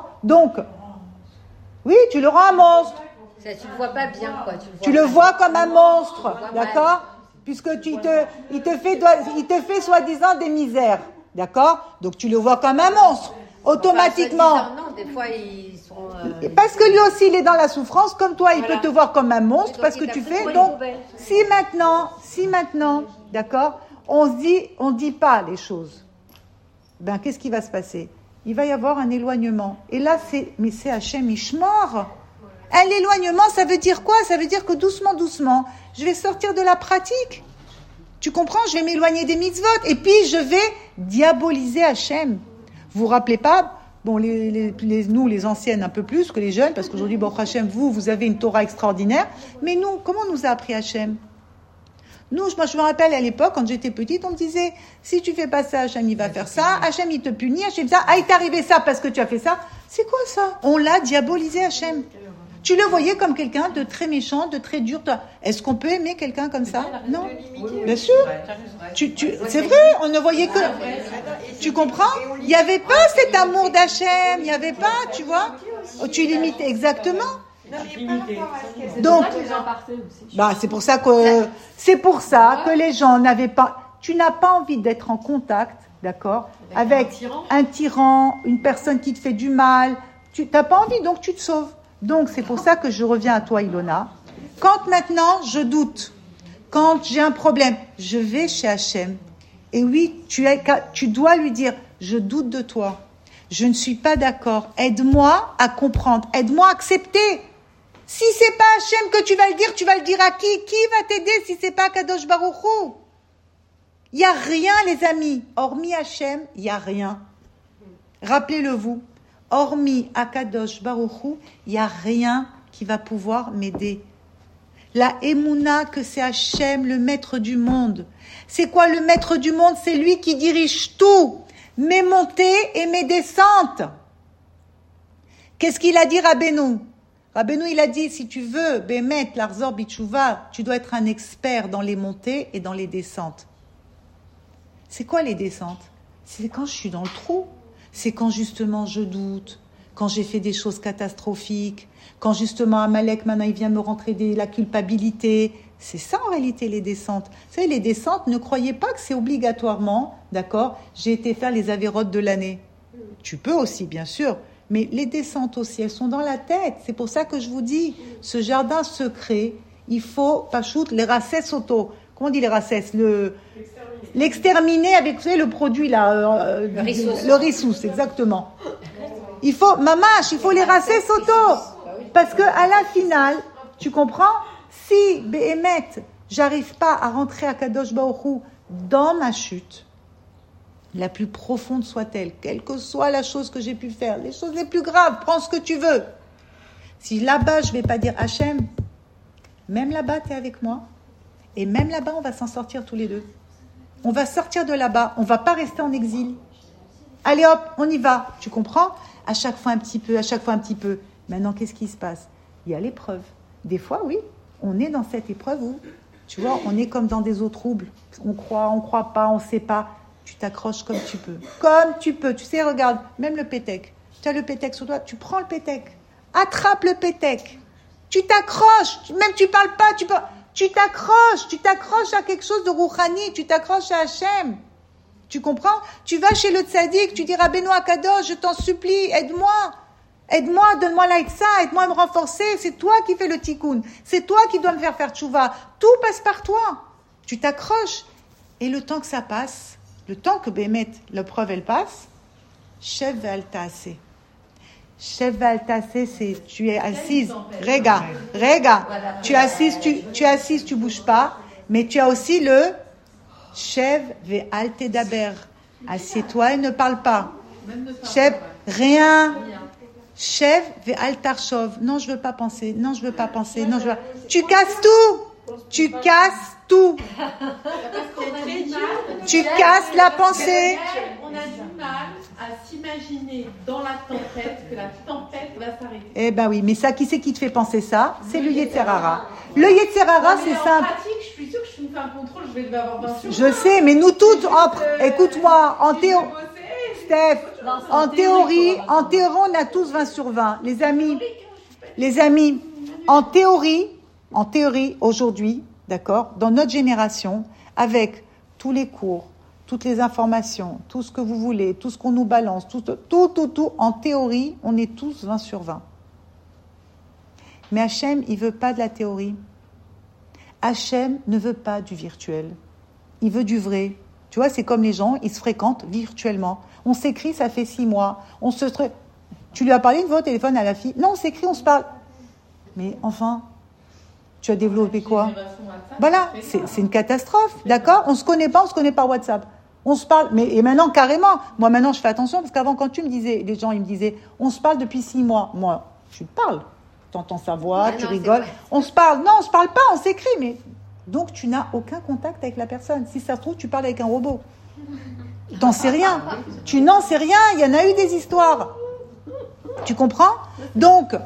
Donc, oui, tu le rends un monstre. Ça, tu ne le vois pas bien, quoi. Tu le vois comme un monstre. D'accord ? Puisque il te fait soi-disant des misères. D'accord ? Donc, tu le vois comme un monstre. Automatiquement. Non, des fois, ils sont... Parce que lui aussi, il est dans la souffrance, comme toi, il peut te voir comme un monstre, parce que tu fais. Donc, si maintenant, d'accord, on dit pas les choses, qu'est-ce qui va se passer ? Il va y avoir un éloignement. Et là, c'est Hachem Ishmor. Un éloignement, ça veut dire quoi ? Ça veut dire que doucement, je vais sortir de la pratique. Tu comprends ? Je vais m'éloigner des mitzvot. Et puis, je vais diaboliser Hachem. Vous vous rappelez pas, nous, les anciennes, un peu plus que les jeunes, parce qu'aujourd'hui, Hachem, vous avez une Torah extraordinaire. Mais nous, comment on nous a appris Hachem ? Moi, je me rappelle à l'époque, quand j'étais petite, on me disait, si tu fais pas ça, Hachem, il va faire ça, Hachem, il te punit, Hachem, ça, il t'est arrivé ça parce que tu as fait ça. C'est quoi ça ? On l'a diabolisé, Hachem. Tu le voyais comme quelqu'un de très méchant, de très dur. Est-ce qu'on peut aimer quelqu'un comme ça? Non. Bien sûr. C'est vrai, on ne voyait que... Tu comprends? Il n'y avait pas cet amour d'Hachem, il n'y avait pas, tu vois? Tu limitais, exactement. Donc, c'est pour ça que les gens n'avaient pas... Tu n'as pas envie d'être en contact, d'accord, avec un tyran, une personne qui te fait du mal. Tu n'as pas envie, donc tu te sauves. Donc, c'est pour ça que je reviens à toi, Ilona. Quand maintenant, je doute, quand j'ai un problème, je vais chez Hachem. Et oui, tu dois lui dire, je doute de toi. Je ne suis pas d'accord. Aide-moi à comprendre. Aide-moi à accepter. Si c'est pas Hachem que tu vas le dire à qui? Qui va t'aider si c'est pas Kadosh Baruch Hu? Il n'y a rien, les amis. Hormis Hachem, il n'y a rien. Rappelez-le vous. Hormis Akadosh Baruch Hu, il n'y a rien qui va pouvoir m'aider. La Emouna que c'est Hachem, le maître du monde. C'est quoi le maître du monde? C'est lui qui dirige tout. Mes montées et mes descentes. Qu'est-ce qu'il a dit Rabbeinu? Rabbeinu, il a dit, si tu veux, Bémet, Larzor, Bitchouva, tu dois être un expert dans les montées et dans les descentes. C'est quoi les descentes? C'est quand je suis dans le trou. C'est quand justement je doute, quand j'ai fait des choses catastrophiques, quand justement Amalek, maintenant il vient me rentrer la culpabilité. C'est ça en réalité les descentes. Vous savez, les descentes, ne croyez pas que c'est obligatoirement, d'accord, j'ai été faire les avérotes de l'année. Tu peux aussi, bien sûr, mais les descentes aussi, elles sont dans la tête. C'est pour ça que je vous dis, ce jardin secret, il faut, pachout, les racès auto. Comment on dit les racès? L'exterminer avec, vous savez, le produit là, le rissous, exactement. Il faut les racers auto. Parce que à la finale, tu comprends? Si, Béhémet, j'arrive pas à rentrer à Kadosh Baruch Hu dans ma chute, la plus profonde soit-elle, quelle que soit la chose que j'ai pu faire, les choses les plus graves, prends ce que tu veux. Si là-bas, je vais pas dire Hachem, même là-bas, tu es avec moi, et même là-bas, on va s'en sortir tous les deux. On va sortir de là-bas, on va pas rester en exil. Allez hop, on y va. Tu comprends? À chaque fois un petit peu, à chaque fois un petit peu. Maintenant, qu'est-ce qui se passe? Il y a l'épreuve. Des fois, oui, on est dans cette épreuve où, tu vois, on est comme dans des eaux troubles. On croit pas, on sait pas. Tu t'accroches comme tu peux. Comme tu peux. Tu sais, regarde, même le pétec. Tu as le pétec sur toi, tu prends le pétec. Attrape le pétec. Tu t'accroches. Même tu parles pas, tu t'accroches à quelque chose de rouhani, tu t'accroches à Hachem. Tu comprends? Tu vas chez le tzaddik, tu dis Rabbeinu Akadosh, je t'en supplie, aide-moi, donne-moi l'aïtsa, aide-moi à me renforcer, c'est toi qui fais le tikkun, c'est toi qui dois me faire tchouva, tout passe par toi. Tu t'accroches. Et le temps que ça passe, le temps que Bémet, l'épreuve elle passe, Shev ve'al ta'aseh. Chef Valtassé, c'est tu es assise. Rega. Tu es assise, tu bouges pas. Mais tu as aussi le Chef ve'al tedaber. Assieds-toi et ne parle pas. Chef, rien. Chef ve'al tarchov. Non, je veux pas penser. Non, je veux pas penser. Non, je veux. Tu casses tout. Tu casses la pensée. On a du mal à s'imaginer dans la tempête que la tempête va s'arrêter. Eh ben oui, mais ça, qui c'est qui te fait penser ça? C'est le Yetzer Hara. Le Yetzer Hara, c'est simple. En pratique, je suis sûre que je me fais un contrôle, je vais avoir 20 sur 20. Je sais, mais nous toutes, écoute-moi, en théorie, Steph, en théorie, on a tous 20 sur 20. Les amis, en théorie, aujourd'hui, d'accord, dans notre génération, avec tous les cours, toutes les informations, tout ce que vous voulez, tout ce qu'on nous balance, tout, en théorie, on est tous 20 sur 20. Mais Hachem, il veut pas de la théorie. Hachem ne veut pas du virtuel. Il veut du vrai. Tu vois, c'est comme les gens, ils se fréquentent virtuellement. On s'écrit, ça fait 6 mois. Tu lui as parlé une fois au téléphone à la fille? Non, on s'écrit, on se parle. Mais enfin, tu as développé quoi? Voilà, c'est une catastrophe, d'accord? On se connaît pas par WhatsApp. On se parle, et maintenant carrément. Moi maintenant je fais attention parce qu'avant quand les gens ils me disaient, on se parle depuis 6 mois. Moi, tu parles, tu entends sa voix, tu rigoles. On se parle, non, on se parle pas, on s'écrit, mais donc tu n'as aucun contact avec la personne. Si ça se trouve, tu parles avec un robot. T'en sais rien. Tu n'en sais rien. Il y en a eu des histoires. Tu comprends? Donc,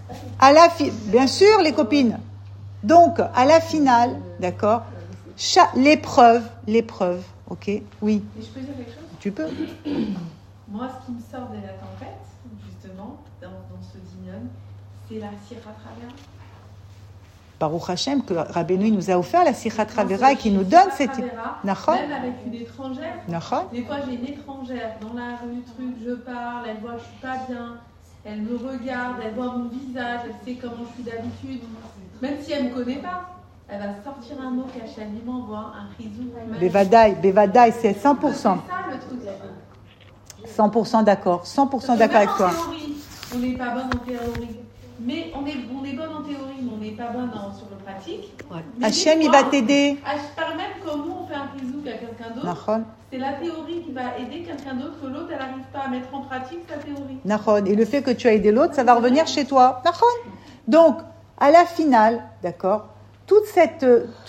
Bien sûr, les copines. Donc, à la finale, d'accord, l'épreuve, ok, oui. Et je peux dire quelque chose ? Tu peux. Moi, ce qui me sort de la tempête, justement, dans ce dîner, c'est la Sirah Travera. Baruch Hashem, que Rabbeinu nous a offert la Sirah Travera et qui nous donne cette... Même avec une étrangère. Des fois, j'ai une étrangère dans la rue, je parle, elle voit que je suis pas bien, elle me regarde, elle voit mon visage, elle sait comment je suis d'habitude. Même si elle me connaît pas, elle va sortir un mot qu'Hachem lui m'envoie, un rizou. Bevadaï, c'est 100%. C'est ça le truc. 100% d'accord, 100% d'accord avec toi. On n'est pas bonne en théorie. Mais on est bonne en théorie, mais on n'est pas bonne sur le pratique. Ouais. Hachem, il va t'aider. Par même comme nous, on fait un prizouk à quelqu'un d'autre, c'est la théorie qui va aider quelqu'un d'autre que l'autre, elle n'arrive pas à mettre en pratique sa théorie. Et le fait que tu as aidé l'autre, ça va revenir chez toi. Donc, à la finale, d'accord, toute cette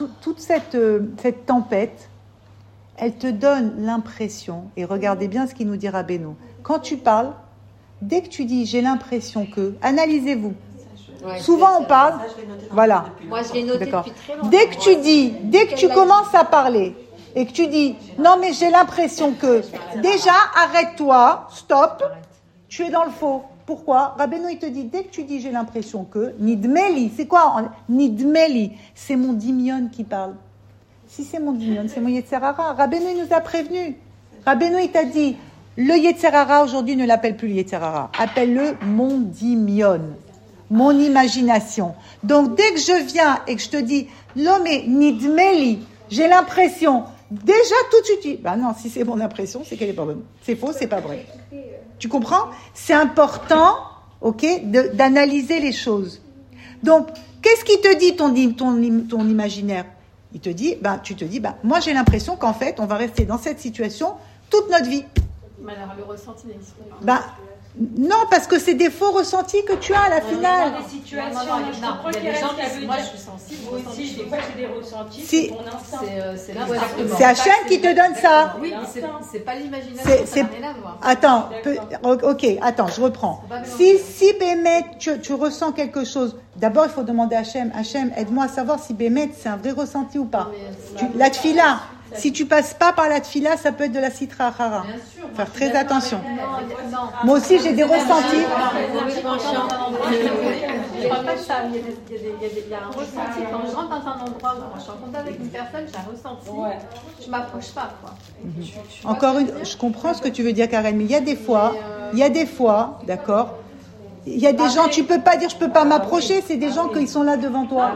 tempête, elle te donne l'impression, et regardez bien ce qu'il nous dit Rabbeinu, quand tu parles, dès que tu dis j'ai l'impression que, analysez-vous. Ouais, souvent on parle, voilà. Moi je l'ai noté depuis très longtemps. Dès que tu commences à parler et que tu dis non mais j'ai l'impression que, déjà arrête-toi, stop, tu es dans le faux. Pourquoi? Rabbeinu il te dit dès que tu dis j'ai l'impression que, nidmeli, c'est quoi? Nidmeli, c'est mon dimion qui parle. Si c'est mon dimion, c'est mon Yetzer Hara. Rabbeinu il nous a prévenu. Rabbeinu il t'a dit le Yetzer Hara aujourd'hui ne l'appelle plus le Yetzer Hara, appelle-le mon dimion, mon imagination. Donc dès que je viens et que je te dis l'homme est nidmeli, j'ai l'impression, déjà tout de suite, non, si c'est mon impression, c'est qu'elle est pas bonne. C'est faux, c'est pas vrai. Tu comprends? C'est important, ok, d'analyser les choses. Donc, qu'est-ce qui te dit ton imaginaire? Il te dit, tu te dis, moi j'ai l'impression qu'en fait, on va rester dans cette situation toute notre vie. Mais alors, le ressenti n'existe pas. Non, parce que c'est des faux ressentis que tu as à la finale. Des situations, moi je suis sensible. Moi aussi, des fois j'ai des ressentis, c'est ton instinct. C'est Hachem qui te donne ça. Oui, mais c'est pas l'imagination, ça n'a rien à voir. Attends, je reprends. Si Bémet, tu ressens quelque chose, d'abord il faut demander à Hachem, aide-moi à savoir si Bémet c'est un vrai ressenti ou pas. La tfila. Si tu passes pas par la tfila, ça peut être de la sitra hara. Faire très attention. Moi aussi, j'ai des ressentis. Je parle pas de ça. Il y a un ressenti. Quand je rentre dans un endroit, quand je suis en contact avec une personne, j'ai un ressenti. Je m'approche pas, quoi. Je comprends ce que tu veux dire, Karen, mais il y a des fois, d'accord. Il y a des gens, tu peux pas dire je peux pas m'approcher, c'est des gens qui sont là devant toi.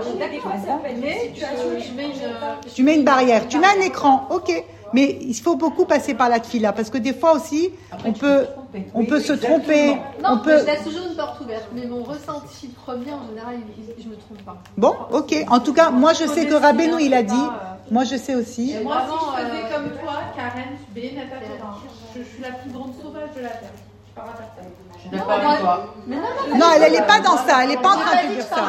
Tu mets une barrière, tu mets un écran, ok. Mais il faut beaucoup passer par la tfila parce que des fois aussi, on peut se tromper. Non, je laisse toujours une porte ouverte, mais mon ressenti premier en général, je me trompe pas. Bon, ok. En tout cas, moi je sais que Rabbeinu il a dit. Moi je sais aussi. Et moi, si je faisais comme toi, Karen, je suis la plus grande sauvage de la terre. Je suis d'accord avec toi. Non, elle n'est pas dans ça. Elle n'est pas en train de dire ça.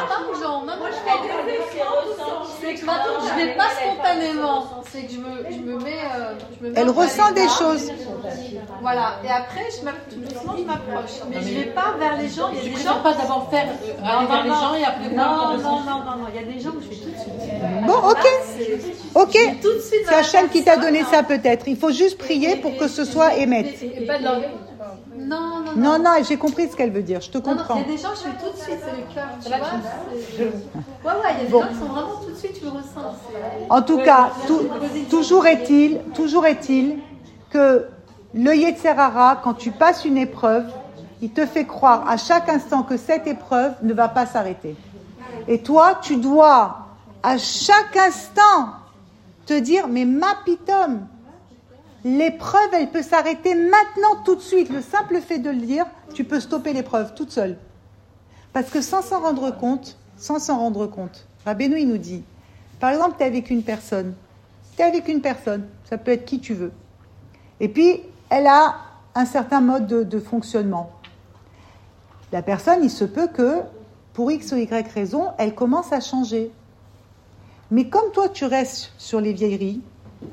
C'est que maintenant, je ne vais pas spontanément. C'est que je me mets. Elle ressent des choses. Voilà. Et après, doucement, je m'approche. Mais je ne vais pas vers les gens. Il y a des gens. Pas d'abord faire aller vers les gens et après. Non. Il y a des gens où je fais tout de suite. Bon, ok. C'est Hachem qui t'a donné ça peut-être. Il faut juste prier pour que ce soit émettre. Et pas de l'orgueil. Non, j'ai compris ce qu'elle veut dire, je te comprends. Il y a des gens, je fais tout de suite, c'est le cœur, tu vois. Il y a des gens qui sont vraiment tout de suite, tu le ressens. En tout cas, toujours est-il que le Yetzer Hara, quand tu passes une épreuve, il te fait croire à chaque instant que cette épreuve ne va pas s'arrêter. Et toi, tu dois à chaque instant te dire, mais ma pitom, l'épreuve, elle peut s'arrêter maintenant, tout de suite. Le simple fait de le dire, tu peux stopper l'épreuve toute seule. Parce que sans s'en rendre compte, Rabbeinu, il nous dit, par exemple, tu es avec une personne, ça peut être qui tu veux. Et puis, elle a un certain mode de fonctionnement. La personne, il se peut que, pour X ou Y raison, elle commence à changer. Mais comme toi, tu restes sur les vieilleries, d'accord ?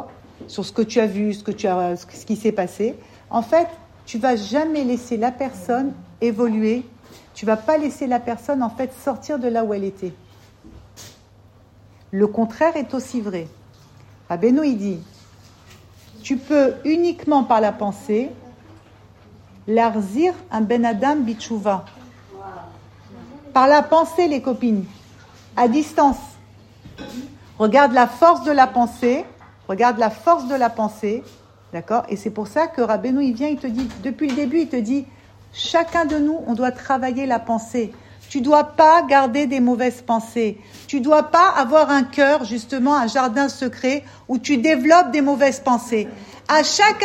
Sur ce que tu as vu, ce qui s'est passé, en fait, tu vas jamais laisser la personne évoluer. tu ne vas pas laisser la personne en fait sortir de là où elle était. Le contraire est aussi vrai. Rabbeinu, il dit, tu peux uniquement par la pensée l'arzir un ben adam bitchouva. Par la pensée, les copines, à distance. Regarde la force de la pensée, d'accord? Et c'est pour ça que Rabbeinu, il vient, il te dit, depuis le début, il te dit, chacun de nous, on doit travailler la pensée. Tu ne dois pas garder des mauvaises pensées. Tu ne dois pas avoir un cœur, justement, un jardin secret où tu développes des mauvaises pensées. À chaque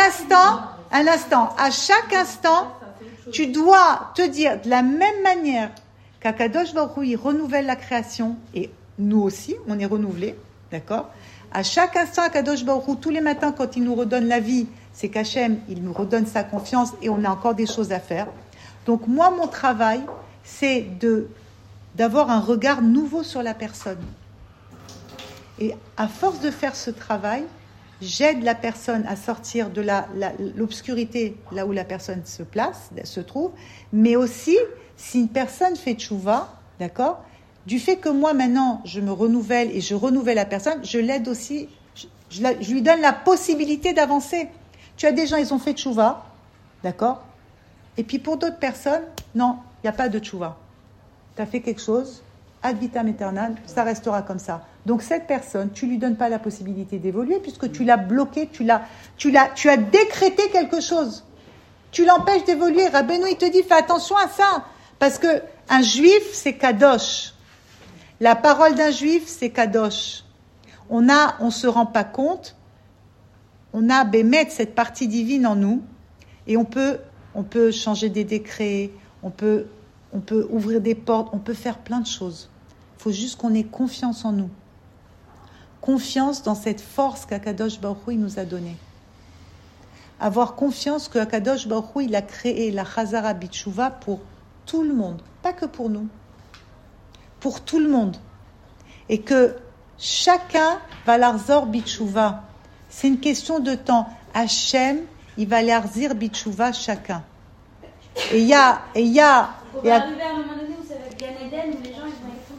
instant, tu dois te dire de la même manière qu'Akadosh Baruch Hu, il renouvelle la création, et nous aussi, on est renouvelés, d'accord? À chaque instant, Akadosh Baruch Hu, tous les matins, quand il nous redonne la vie, c'est qu'Hachem, il nous redonne sa confiance et on a encore des choses à faire. Donc moi, mon travail, c'est d'avoir un regard nouveau sur la personne. Et à force de faire ce travail, j'aide la personne à sortir de l'obscurité, là où la personne se trouve, mais aussi, si une personne fait tchouva, d'accord, du fait que moi, maintenant, je me renouvelle et je renouvelle la personne, je l'aide aussi, je lui donne la possibilité d'avancer. Tu as des gens, ils ont fait tchouva, d'accord, et puis pour d'autres personnes, non, il n'y a pas de tchouva. Tu as fait quelque chose, ad vitam aeternam, ça restera comme ça. Donc cette personne, tu ne lui donnes pas la possibilité d'évoluer puisque tu l'as bloqué, tu as décrété quelque chose. Tu l'empêches d'évoluer. Rabbeinu, il te dit, fais attention à ça. Parce qu'un juif, c'est kadosh. La parole d'un juif, c'est kadosh. On ne se rend pas compte, on a bémet cette partie divine en nous et on peut changer des décrets, on peut ouvrir des portes, on peut faire plein de choses. Il faut juste qu'on ait confiance en nous. Confiance dans cette force qu'Akadosh Baruch Hu nous a donnée. Avoir confiance qu'Akadosh Baruch Hu, il a créé la Chazara Bitshuva pour tout le monde, pas que pour nous, pour tout le monde. Et que chacun va l'arzor Bitshuva. C'est une question de temps. Hachem, il va l'arzir Bitshuva chacun. Et il y a arriver à un moment donné où ça va être Gan Eden, où les gens ils vont être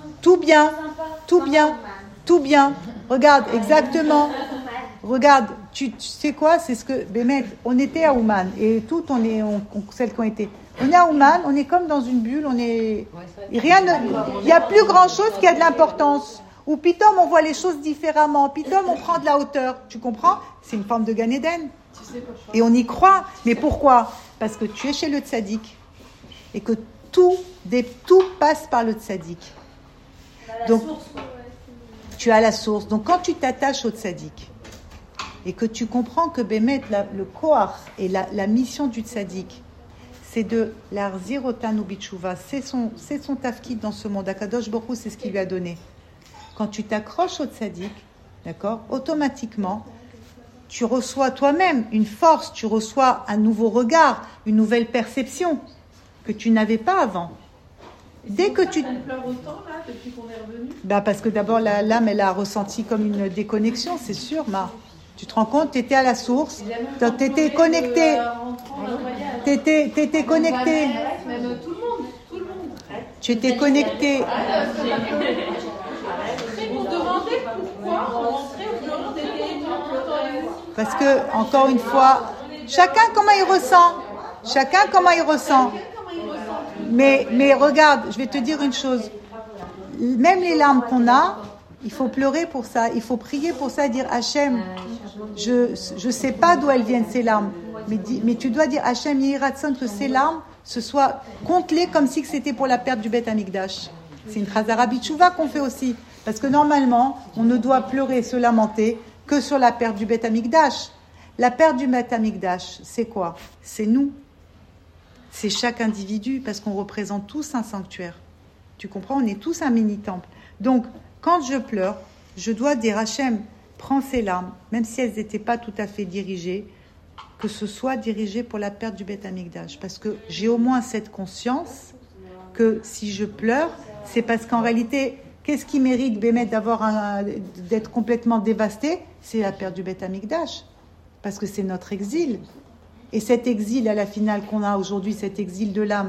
tout bien. Regarde, exactement. Regarde, tu sais quoi, c'est ce que Bémet, on était à Ouman et toutes celles qui ont été. On est à Ouman, on est comme dans une bulle, il n'y a plus grand chose qui a de l'importance. Ou pitom, on voit les choses différemment. Pitom, on prend de la hauteur. Tu comprends? C'est une forme de Gan Eden. Et on y croit. Mais pourquoi? Parce que tu es chez le tzaddik et que tout passe par le tzaddik. Donc, tu as la source. Donc, quand tu t'attaches au tzaddik et que tu comprends que Bémet, le koach et la mission du tzaddik, c'est de l'arzir otanu bitshuva, c'est son tafkid dans ce monde. Akadosh Baruch Hu, c'est ce qu'il lui a donné. Quand tu t'accroches au tzaddik, d'accord, automatiquement, tu reçois toi-même une force, tu reçois un nouveau regard, une nouvelle perception que tu n'avais pas avant. Dès que tu... Elle pleure autant là depuis qu'on est revenu. Parce que d'abord l'âme elle a ressenti comme une déconnexion, c'est sûr, Ma. Tu te rends compte, tu étais à la source, tu étais connecté. Tu étais connecté. Même tout le monde. Tu étais connecté. On se demandait pourquoi on rentrait au bureau des Parce que, encore une fois, chacun comment il ressent. Mais regarde, je vais te dire une chose. Même les larmes qu'on a, il faut pleurer pour ça. Il faut prier pour ça et dire Hachem, je sais pas d'où elles viennent ces larmes. Mais tu dois dire Hachem, Yehiratson, que ces larmes, ce soit compte-les comme si c'était pour la perte du Beth Amikdash. C'est une Chazara Bitshuva qu'on fait aussi. Parce que normalement, on ne doit pleurer, se lamenter que sur la perte du Beth Amikdash. La perte du Beth Amikdash, c'est quoi? C'est nous. C'est chaque individu, parce qu'on représente tous un sanctuaire. Tu comprends? On est tous un mini-temple. Donc, quand je pleure, je dois dire Hachem, prends ces larmes, même si elles n'étaient pas tout à fait dirigées, que ce soit dirigé pour la perte du Beth Amikdash. Parce que j'ai au moins cette conscience que si je pleure, c'est parce qu'en réalité, qu'est-ce qui mérite Bémet d'être complètement dévasté? C'est la perte du Beth Amikdash. Parce que c'est notre exil. Et cet exil, à la finale qu'on a aujourd'hui, cet exil de l'âme,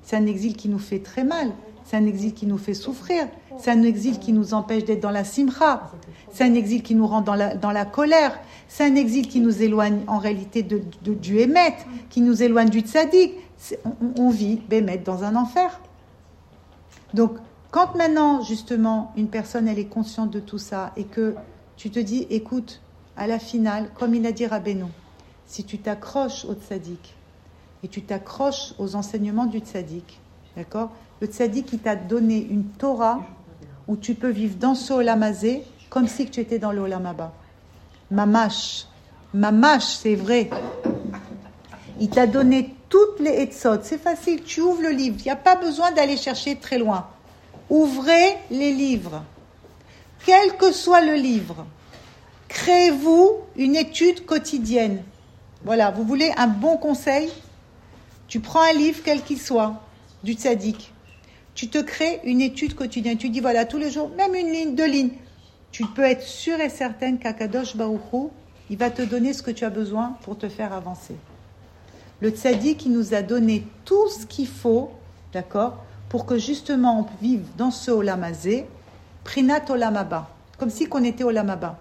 C'est un exil qui nous fait très mal. C'est un exil qui nous fait souffrir. C'est un exil qui nous empêche d'être dans la simcha. C'est un exil qui nous rend dans la colère. C'est un exil qui nous éloigne en réalité du émet, qui nous éloigne du tzaddik. On vit, bémet, dans un enfer. Donc, quand maintenant, justement, une personne, elle est consciente de tout ça et que tu te dis, écoute, à la finale, comme il a dit Rabbeinu, si tu t'accroches au tzaddik et tu t'accroches aux enseignements du tzaddik, d'accord ? Le tzaddik, il t'a donné une Torah où tu peux vivre dans ce olam hazé comme si tu étais dans le olam haba. Mamash, c'est vrai. Il t'a donné toutes les etzot. C'est facile, tu ouvres le livre. Il n'y a pas besoin d'aller chercher très loin. Ouvrez les livres. Quel que soit le livre, créez-vous une étude quotidienne. Voilà, vous voulez un bon conseil ? Tu prends un livre, quel qu'il soit, du tzaddik. Tu te crées une étude quotidienne. Tu dis, voilà, tous les jours, même une ligne, 2 lignes. Tu peux être sûre et certaine qu'Akadosh Baruch Hu, il va te donner ce que tu as besoin pour te faire avancer. Le tzaddik, il nous a donné tout ce qu'il faut, d'accord, pour que justement on vive dans ce olam hazé, prinat olam haba, comme si qu'on était olam haba.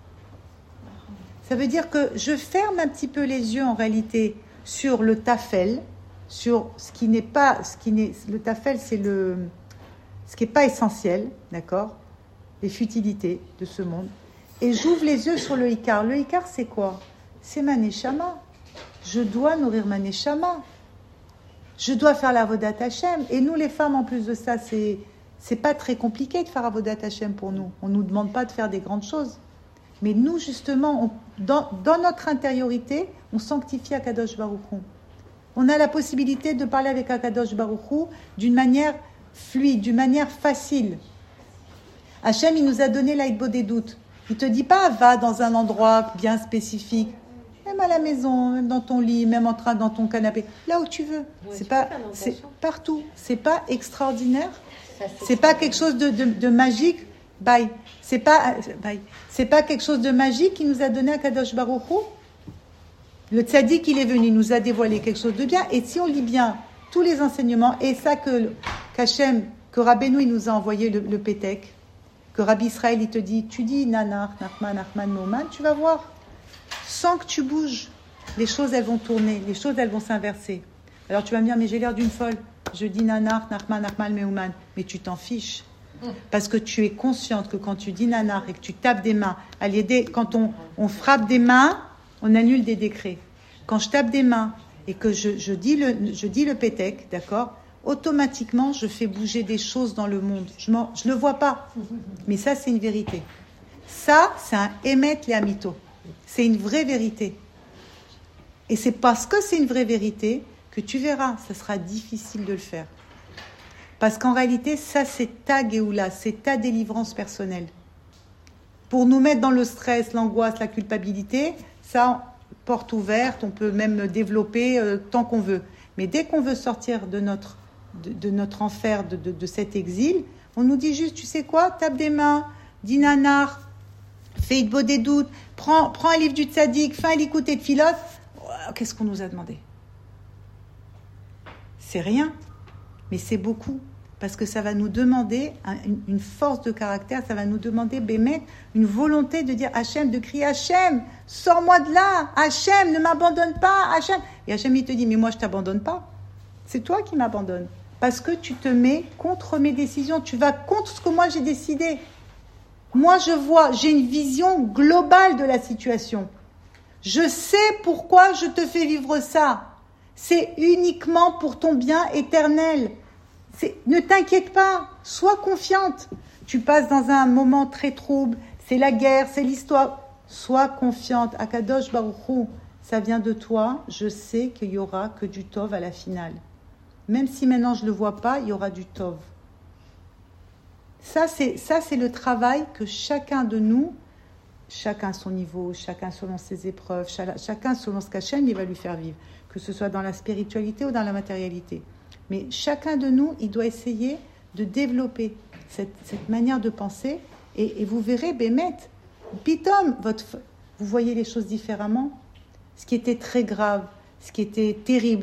Ça veut dire que je ferme un petit peu les yeux en réalité sur le tafel, sur ce qui n'est pas, le tafel, c'est ce qui n'est pas essentiel, d'accord, les futilités de ce monde, et j'ouvre les yeux sur le ikar. Le ikar, c'est quoi ? C'est ma neshama. Je dois nourrir ma neshama. Je dois faire la avodat Hashem. Et nous, les femmes, en plus de ça, c'est pas très compliqué de faire avodat Hashem pour nous. On nous demande pas de faire des grandes choses. Mais nous, justement, dans notre intériorité, on sanctifie Akadosh Baruch Hu. On a la possibilité de parler avec Akadosh Baruch Hu d'une manière fluide, d'une manière facile. Hachem, il nous a donné l'aïdbo des doutes. Il ne te dit pas, va dans un endroit bien spécifique, même à la maison, même dans ton lit, même dans ton canapé, là où tu veux. C'est partout. C'est pas extraordinaire. C'est pas quelque chose de magique. Bye. C'est pas quelque chose de magique qui nous a donné Akadosh Baruch Hu. Le tzaddik, il est venu, il nous a dévoilé quelque chose de bien. Et si on lit bien tous les enseignements, et ça qu'Hachem, que Rabbeinu, il nous a envoyé le pétek, que Rabbi Israël, il te dit, tu dis Nanar, Nachman, Nachman, Mouman, tu vas voir. Sans que tu bouges, les choses, elles vont tourner, les choses, elles vont s'inverser. Alors tu vas me dire, mais j'ai l'air d'une folle. Je dis Nanar, Nachman, Nachman, Mouman. Mais tu t'en fiches. Parce que tu es consciente que quand tu dis Nanar et que tu tapes des mains, quand on frappe des mains, on annule des décrets. Quand je tape des mains et que je dis le pétek, d'accord, automatiquement, je fais bouger des choses dans le monde. Je le vois pas. Mais ça, c'est une vérité. Ça, c'est un émet les amito. C'est une vraie vérité. Et c'est parce que c'est une vraie vérité que tu verras, ça sera difficile de le faire. Parce qu'en réalité, ça, c'est ta géoula, c'est ta délivrance personnelle. Pour nous mettre dans le stress, l'angoisse, la culpabilité, ça, porte ouverte, on peut même développer tant qu'on veut. Mais dès qu'on veut sortir de notre enfer, de cet exil, on nous dit juste, tu sais quoi, tape des mains, dis nanar, fais idbo des doutes, prends un livre du tzaddik, fais un likout et de filote. Qu'est-ce qu'on nous a demandé ? C'est rien, mais c'est beaucoup. Parce que ça va nous demander une force de caractère, ça va nous demander, bémet, une volonté de dire Hachem, de crier Hachem, sors-moi de là, Hachem, ne m'abandonne pas, Hachem. Et Hachem, il te dit, mais moi, je ne t'abandonne pas. C'est toi qui m'abandonnes. Parce que tu te mets contre mes décisions, tu vas contre ce que moi j'ai décidé. Moi, j'ai une vision globale de la situation. Je sais pourquoi je te fais vivre ça. C'est uniquement pour ton bien éternel. Ne t'inquiète pas, sois confiante. Tu passes dans un moment très trouble, c'est la guerre, c'est l'histoire. Sois confiante. Akadosh Baruch Hu, ça vient de toi. Je sais qu'il y aura que du tov à la finale. Même si maintenant je ne le vois pas, il y aura du tov. Ça, c'est le travail que chacun de nous, chacun à son niveau, chacun selon ses épreuves, chacun selon ce qu'Hachem il va lui faire vivre, que ce soit dans la spiritualité ou dans la matérialité. Mais chacun de nous, il doit essayer de développer cette manière de penser et vous verrez, bémet, pitom, vous voyez les choses différemment. Ce qui était très grave, ce qui était terrible,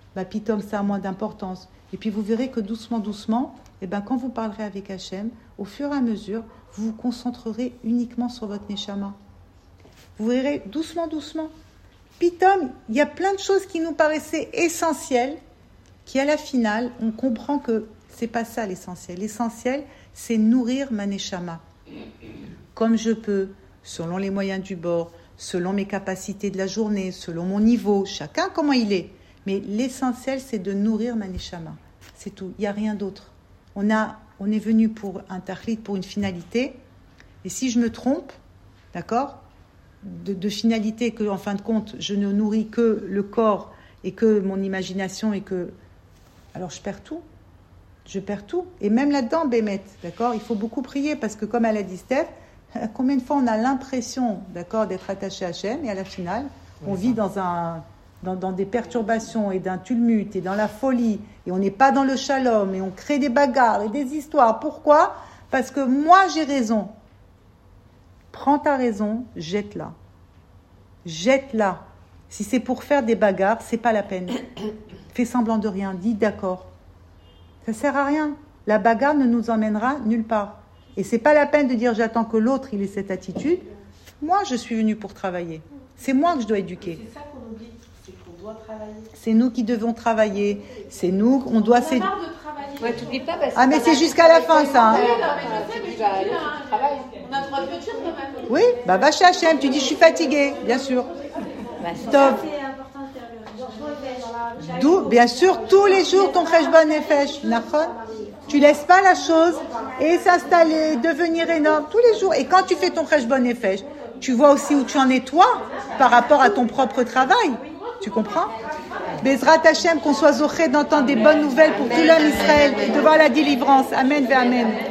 pitom, ça a moins d'importance. Et puis vous verrez que doucement, quand vous parlerez avec Hachem, au fur et à mesure, vous vous concentrerez uniquement sur votre neshama. Vous verrez doucement. Pitom, il y a plein de choses qui nous paraissaient essentielles, qui à la finale, on comprend que c'est pas ça l'essentiel. L'essentiel, c'est nourrir ma neshama. Comme je peux, selon les moyens du bord, selon mes capacités de la journée, selon mon niveau, chacun comment il est. Mais l'essentiel, c'est de nourrir ma neshama. C'est tout, il n'y a rien d'autre. On est venu pour un tachlit, pour une finalité. Et si je me trompe, d'accord, de finalité que, en fin de compte, je ne nourris que le corps et que mon imagination et que... Alors je perds tout. Et même là-dedans, Bémet, d'accord, il faut beaucoup prier parce que, comme elle a dit Steph, combien de fois on a l'impression, d'accord, d'être attaché à Hachem et à la finale, on vit dans des perturbations et d'un tumulte et dans la folie et on n'est pas dans le shalom et on crée des bagarres et des histoires. Pourquoi ? Parce que moi j'ai raison. Prends ta raison, jette-la. Jette-la. Si c'est pour faire des bagarres, c'est pas la peine. Fais semblant de rien, dis d'accord. Ça sert à rien. La bagarre ne nous emmènera nulle part. Et c'est pas la peine de dire j'attends que l'autre il ait cette attitude. Moi je suis venue pour travailler. C'est moi que je dois éduquer. C'est ça qu'on oublie, c'est qu'on doit travailler. C'est nous qui devons travailler. C'est nous, on doit... On a marre de travailler. Ouais, t'oublies pas parce que... Ah mais c'est jusqu'à la fin ça. Oui, non, mais je sais, mais tu dis là, on a le droit de le dire quand même. Oui, va chez Hachem, tu dis je suis fatiguée, bien sûr. Stop. D'où, bien sûr, tous les jours ton cheshbon nefesh, nachon. Tu laisses pas la chose et s'installer, devenir énorme tous les jours. Et quand tu fais ton cheshbon nefesh, tu vois aussi où tu en es toi par rapport à ton propre travail. Tu comprends? Bezrat Hachem, qu'on soit zoché d'entendre des bonnes nouvelles pour tout l'homme Israël et de voir la délivrance. Amen ve amen.